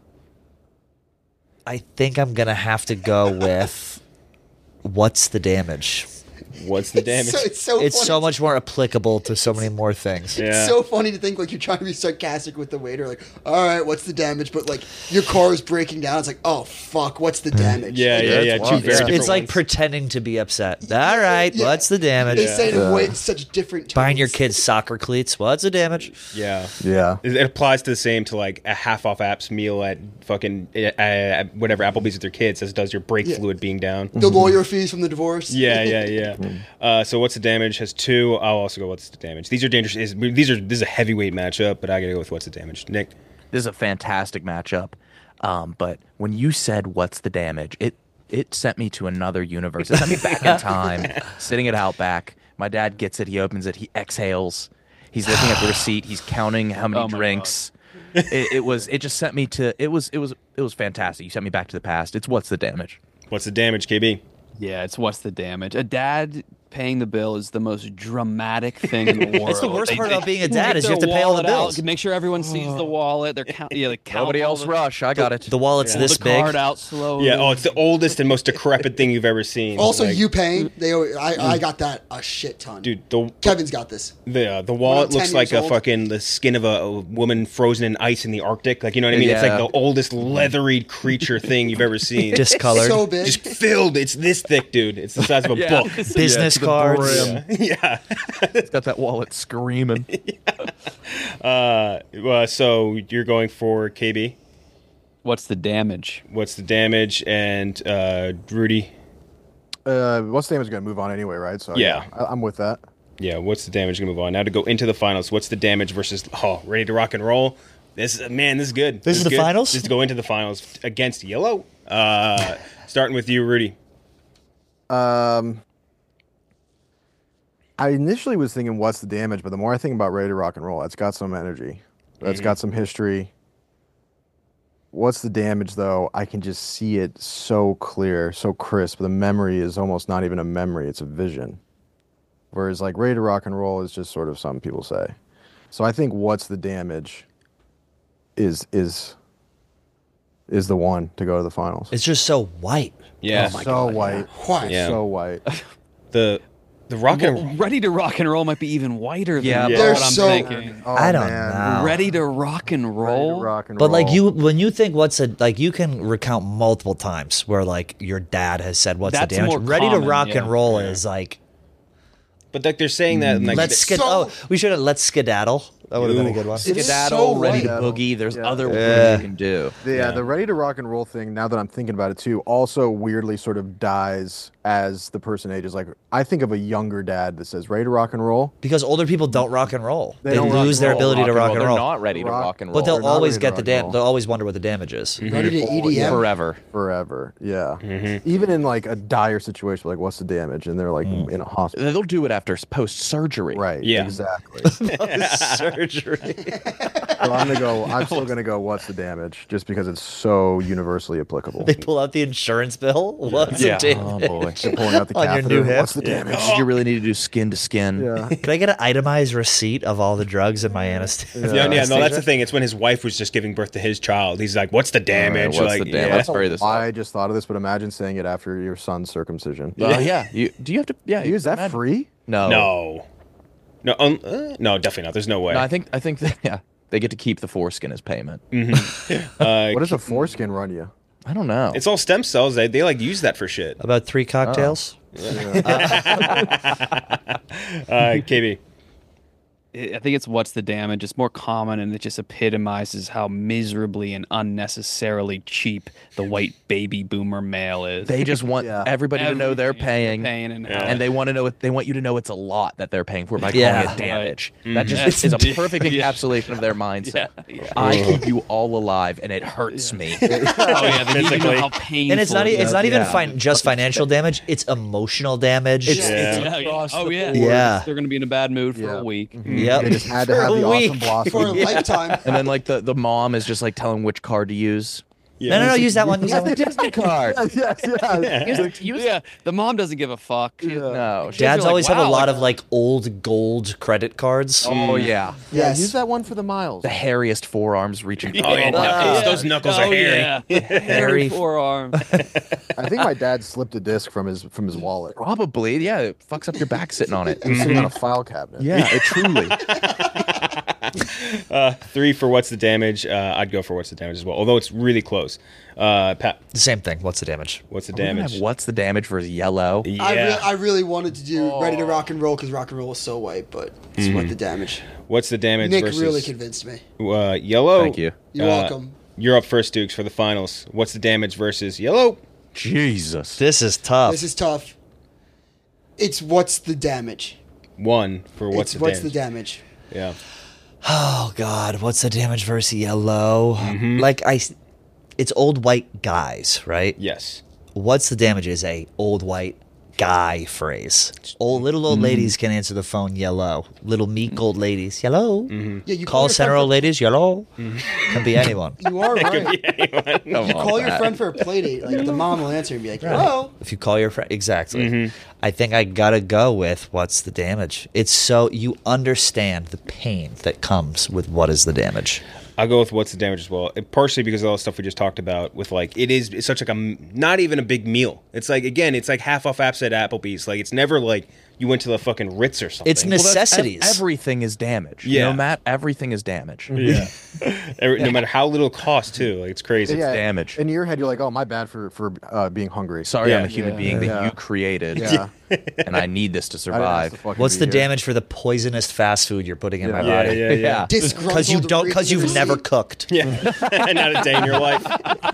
I think I'm gonna have to go with what's the damage. What's the damage? It's so It's funny. so much more applicable to so many more things. Yeah. It's so funny to think like you're trying to be sarcastic with the waiter, like, all right, what's the damage? But like your car is breaking down. It's like, oh fuck, what's the damage? Yeah, Like, yeah, yeah. Two very different It's like ones. pretending to be upset. All right, yeah. what's the damage? They say it in way such different. Buying your tones. kids soccer cleats. What's the damage? Yeah. Yeah. It applies to the same to like a half off apps meal at fucking whatever Applebee's with their kids as does your brake fluid being down. The lawyer fees from the divorce. Yeah, yeah, yeah. So what's the damage has two. I'll also go what's the damage. These are dangerous. This is a heavyweight matchup, but I gotta go with what's the damage. Nick. This is a fantastic matchup. But when you said what's the damage, it sent me to another universe. It sent me back in time, sitting at Outback. My dad gets it, he opens it, he exhales. He's looking at the receipt, he's counting how many drinks. It just sent me to it was fantastic. You sent me back to the past. It's what's the damage. What's the damage, KB? Yeah, it's what's the damage. A dad paying the bill is the most dramatic thing in the world. That's the worst part about being a They dad get is you have their to pay all the wallet out, bills. make sure everyone sees the wallet. They're count. Yeah, they count. Nobody all else the- rush. I got it. The wallet's Pull this the big. card out slowly. Yeah. Oh, it's the oldest and most decrepit thing you've ever seen. Also, Like, you paying? I got that a shit ton. dude. Kevin's got this. The When wallet I'm 10 looks like years a old. fucking the skin of a woman frozen in ice in the Arctic. Like you know what I mean? It's Yeah. like the oldest leathery creature thing you've ever seen. Discolored. So big. Just filled. It's this thick, dude. It's the size of a Yeah. book. Business to the cards. brim. Yeah. It's got that wallet screaming. So you're going for KB. What's the damage? What's the damage? And Rudy. What's the damage going to move on anyway, right? So Yeah. I'm with that. Yeah. What's the damage? Gonna move on now to go into the finals. What's the damage versus ready to rock and roll? This is good. This is the good. finals? This is to go into the finals against Yellow. Starting with you, Rudy. I initially was thinking, what's the damage? But the more I think about Ready to Rock and Roll, it's got some energy. It's got some history. What's the damage, though? I can just see it so clear, so crisp. The memory is almost not even a memory, it's a vision. Whereas, like, Ready to Rock and Roll is just sort of some people say. So I think what's the damage is the one to go to the finals. It's just so white. Yeah. So white. Why? Yeah. So white. The rock and Ready to rock and roll might be even whiter than Yeah, They're what I'm so- thinking. Oh, I don't man. know. Ready to rock and Ready to roll. rock and But like roll. when you think you can recount multiple times where like your dad has said what's That's the damage. more Ready common, to rock yeah. and roll is like but like they're saying that like let's So- we should have let's skedaddle. That would have been a good one. Skedaddle, so ready to white. boogie. There's Yeah. other Yeah. ones you can do. The ready to rock and roll thing, now that I'm thinking about it too, also weirdly sort of dies as the person ages. Like, I think of a younger dad that says ready to rock and roll. Because older people don't rock and roll. They don't rock lose and their roll. ability to rock and roll. They're not ready to rock and roll. But they'll They're not always ready to get rock the and roll. damage. They'll always wonder what the damage is. Ready to EDM? Forever. Yeah. Even in like a dire situation, like what's the damage? And they're like in a hospital. They'll do it after post-surgery. Right. Yeah. Exactly. Surgery. So I'm still gonna go. What's the damage? Just because it's so universally applicable. They pull out the insurance bill. What's the damage? Oh boy. They're pulling out the On your catheter. new hip? What's the damage? You really need to do skin to skin. Yeah. Can I get an itemized receipt of all the drugs in my anesthesia? Yeah, no, that's the thing. It's when his wife was just giving birth to his child. He's like, "What's the damage?" what's like, the damage? yeah. Let's bury this. I just thought of this, but imagine saying it after your son's circumcision. Yeah. Do you have to? Yeah. Is that free? No. No, no, definitely not. There's no way. No, I think that, they get to keep the foreskin as payment. What does a foreskin run you? I don't know. It's all stem cells. They like use that for shit. About 3 cocktails. KB. I think it's what's the damage. It's more common, and it just epitomizes how miserably and unnecessarily cheap the white baby boomer male is. They just want everybody to know they're paying, and they want to know. They want you to know it's a lot that they're paying for by Yeah. calling it damage. Right. That just is a perfect Yeah. encapsulation of their mindset. Yeah. I keep you all alive, and it hurts me. Oh yeah, they need to know how painful. And it's not even Yeah. just financial damage. It's emotional damage. Oh yeah. Yeah. They're gonna be in a bad mood for a week. Yep. They just had to For have a the week. awesome blossom. For a lifetime. And then like the mom is just like telling which card to use. No, use that one. Use that one. Disney card. Yeah, the mom doesn't give a fuck. No, Dads like, always have wow, a lot like- of like old gold credit cards. Oh yeah. Yeah, Yes. use that one for the miles. The hairiest forearms reaching. Oh, yeah, knuckles. Those knuckles are hairy. Yeah. Hairy forearm. I think my dad slipped a disc from his wallet. Probably, yeah. It fucks up your back sitting on it. It was sitting on a file cabinet. Yeah, it truly. 3 for what's the damage. I'd go for what's the damage as well, although it's really close. Pat, The same thing. What's the damage? what's the We're gonna damage? have what's the damage versus yellow? Yeah. I really wanted to do Ready to Rock and Roll because rock and roll was so white, but it's what the damage. What's the damage Nick versus really convinced me. yellow? Thank you. You're welcome. You're up first, Dukes, for the finals. What's the damage versus yellow? Jesus. This is tough. This is tough. It's what's the damage? 1 for what's It's the what's damage? the damage? Yeah. Oh God, what's the damage versus yellow? Mm-hmm. It's old white guys, right? Yes. What's the damage is a old white guy phrase. Little Mm-hmm. old ladies can answer the phone yellow. Little meek old ladies, yellow. Mm-hmm. Yeah, you Call your center friend old ladies, yellow. Can be anyone. You are right. Come You call your friend for a play date, like the mom will answer and be like, "Hello." If you call your friend, exactly. Mm-hmm. I think I gotta go with what's the damage. It's so you understand the pain that comes with what is the damage. I'll go with what's the damage as well. Partially because of all the stuff we just talked about with it's such like not even a big meal. It's like, again, it's like half off apps at Applebee's. Like, it's never like you went to the fucking Ritz or something. It's necessities. Everything is damage. Yeah. You know, Matt? Everything is damage. Yeah. No matter how little it costs, too. Like, it's crazy. Yeah, damage. In your head, you're like, "Oh, my bad for being hungry." Sorry, Yeah. I'm a human being that you created, Yeah. and I need this to I didn't ask survive. to fucking What's be the here. damage for the poisonous fast food you're putting in my Yeah, body? yeah. Because you've Disgruntled never receipt. cooked. Yeah. Not a day in your life.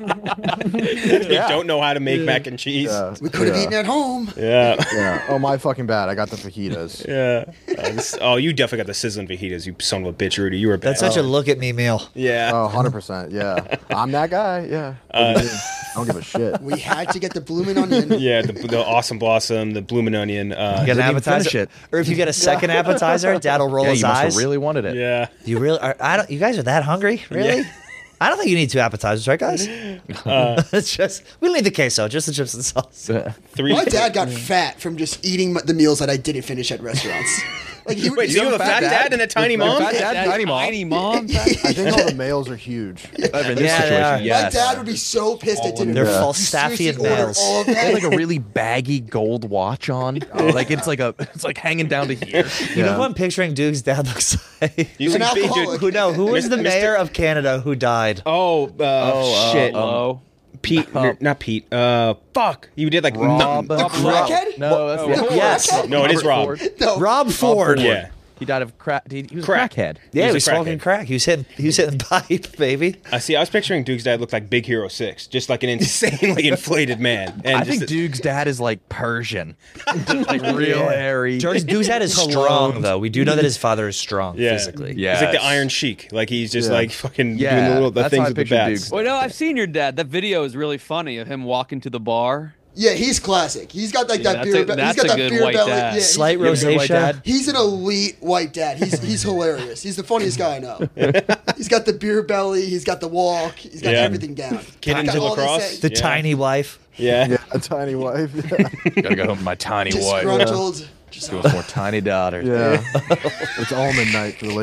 You don't know how to make mac and cheese. Yeah. We could have Yeah. eaten at home. Yeah. Yeah. Oh, my fucking bad. I got the fajitas. Yeah. You definitely got the sizzling fajitas, you son of a bitch, Rudy. You were bad. That's such a look at me meal. Yeah. Oh, 100%. Yeah. I'm that guy. Yeah. What do you mean? I don't give a shit. We had to get the blooming onion. Yeah, the awesome blossom, the bloomin' onion. You get an Didn't even appetizer, finish it. or if you get a second appetizer, Dad'll roll Yeah, his you must eyes. have really wanted it. Yeah. You really? You guys are that hungry? Really? Yeah. I don't think you need 2 appetizers, right, guys? It's just we don't need the queso, just the chips and sauce. 3. My dad got fat from just eating the meals that I didn't finish at restaurants. Like he would Wait, do you have a fat dad and a tiny mom? Fat dad, tiny mom. Tiny mom. I think all the males are huge. In this Yeah, they situation, are. yes. My dad would be so pissed I didn't. They're You Falstaffian seriously ordered males. all of They have that? like a really baggy gold watch on. Like it's like hanging down to here. You know what I'm picturing Duke's dad looks like? He's An like, big alcoholic. dude. Who was the Mr. mayor of Canada who died? Shit. Hello. Pete. Not Pete. Fuck. You did like Rob. The crackhead? No, that's Yes. No, it is Rob. No. Rob Ford. Yeah. He died of crack. He was Crack. a crackhead. Yeah, he a was smoking crackhead. crack. He was hitting pipe, baby. I see. I was picturing Duke's dad looked like Big Hero 6, just like an insanely inflated man. And I just think Duke's dad is like Persian, like real hairy. Duke's dad is strong, though. We do know that his father is strong physically. He's like the Iron Sheik. Like he's just like fucking Yeah, doing the little that's things how I with the picture bats. Duke's Well, no, I've seen your dad. That video is really funny of him walking to the bar. Yeah, he's classic. He's got like Yeah, that that's beer. a- He's that's got a that good beer white belly. dad. Yeah, Slight he's- rosacea. He's an elite white dad. He's hilarious. He's the funniest guy I know. He's got the beer belly. He's got the walk. He's got Yeah. everything down. Kid He's into got all this lacrosse. thing. The tiny wife. Yeah. Yeah, a tiny wife. Gotta go home to my tiny wife. Disgruntled. Just go with more tiny daughters. Yeah. It's almond night for the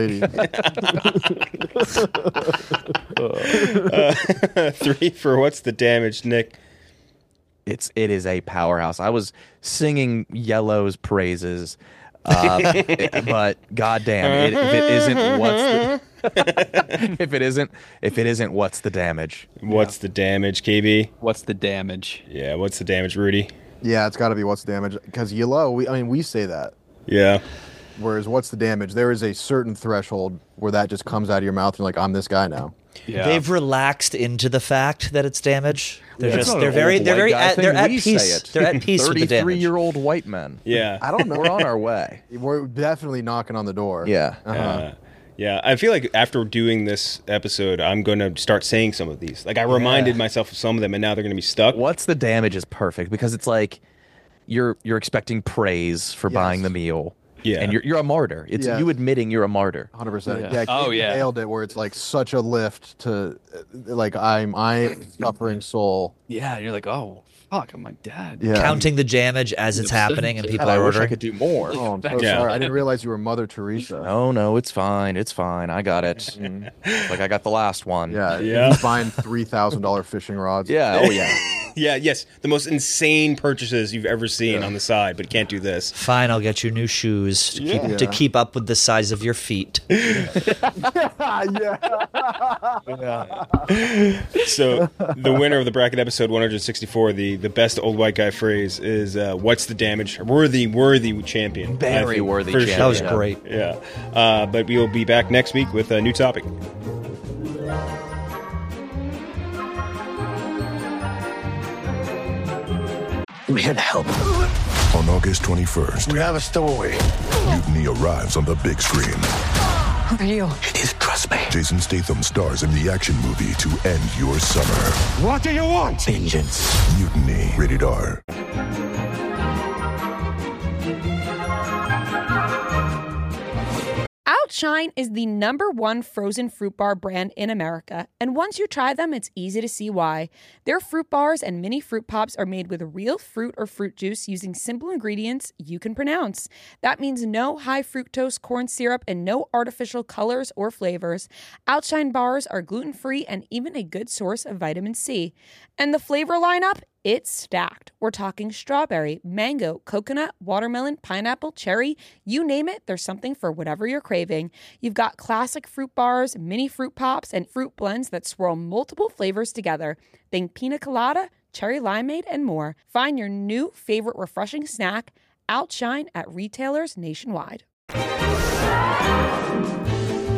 lady. 3 for what's the damage, Nick? It is a powerhouse. I was singing Yellow's praises, but goddamn, if it isn't, what's the if it isn't, what's the damage? What's the damage, KB? What's the damage? Yeah, what's the damage, Rudy? Yeah, it's got to be what's the damage because yellow. We say that. Yeah. Whereas what's the damage? There is a certain threshold where that just comes out of your mouth and you're like, I'm this guy now. Yeah. They've relaxed into the fact that it's damage. They're It's just not they're an very old they're white very guy at, they're thing. at We peace. say it. They're at peace with the damage. 33-year-old white men. Yeah. I don't know. We're on our way. We're definitely knocking on the door. Yeah. Yeah, I feel like after doing this episode, I'm going to start saying some of these. Like, I reminded myself of some of them, and now they're going to be stuck. What's the damage is perfect because it's like you're expecting praise for buying the meal. Yeah. And you're a martyr. It's you admitting you're a martyr. 100%. Yeah. Oh, Katie yeah. nailed it. Where it's like such a lift to, like I'm suffering soul. Yeah, you're like, oh, fuck, I'm like, Dad. Yeah. Counting the damage as it's happening and people God, I are wish I ordering. could do more. Oh, I'm so Yeah. sorry. I didn't realize you were Mother Teresa. No, it's fine. It's fine. I got it. Like I got the last one. Yeah. Yeah. He's buying $3,000 fishing rods. Yeah. Oh yeah. Yeah, yes. The most insane purchases you've ever seen on the side, but can't do this. Fine, I'll get you new shoes to keep up with the size of your feet. So, the winner of the bracket episode 164, the best old white guy phrase is, what's the damage? Worthy champion. Very I think, worthy for champion. That was sure. great. Yeah. But we will be back next week with a new topic. We had help. On August 21st, We have a stowaway. Mutiny arrives on the big screen. Who are you? Please trust me. Jason Statham stars in the action movie to end your summer. What do you want? Vengeance. Mutiny. Rated R. Outshine is the #1 frozen fruit bar brand in America, and once you try them, it's easy to see why. Their fruit bars and mini fruit pops are made with real fruit or fruit juice using simple ingredients you can pronounce. That means no high fructose corn syrup and no artificial colors or flavors. Outshine bars are gluten-free and even a good source of vitamin C. And the flavor lineup? It's stacked. We're talking strawberry, mango, coconut, watermelon, pineapple, cherry. You name it, there's something for whatever you're craving. You've got classic fruit bars, mini fruit pops, and fruit blends that swirl multiple flavors together. Think pina colada, cherry limeade, and more. Find your new favorite refreshing snack, Outshine, at retailers nationwide.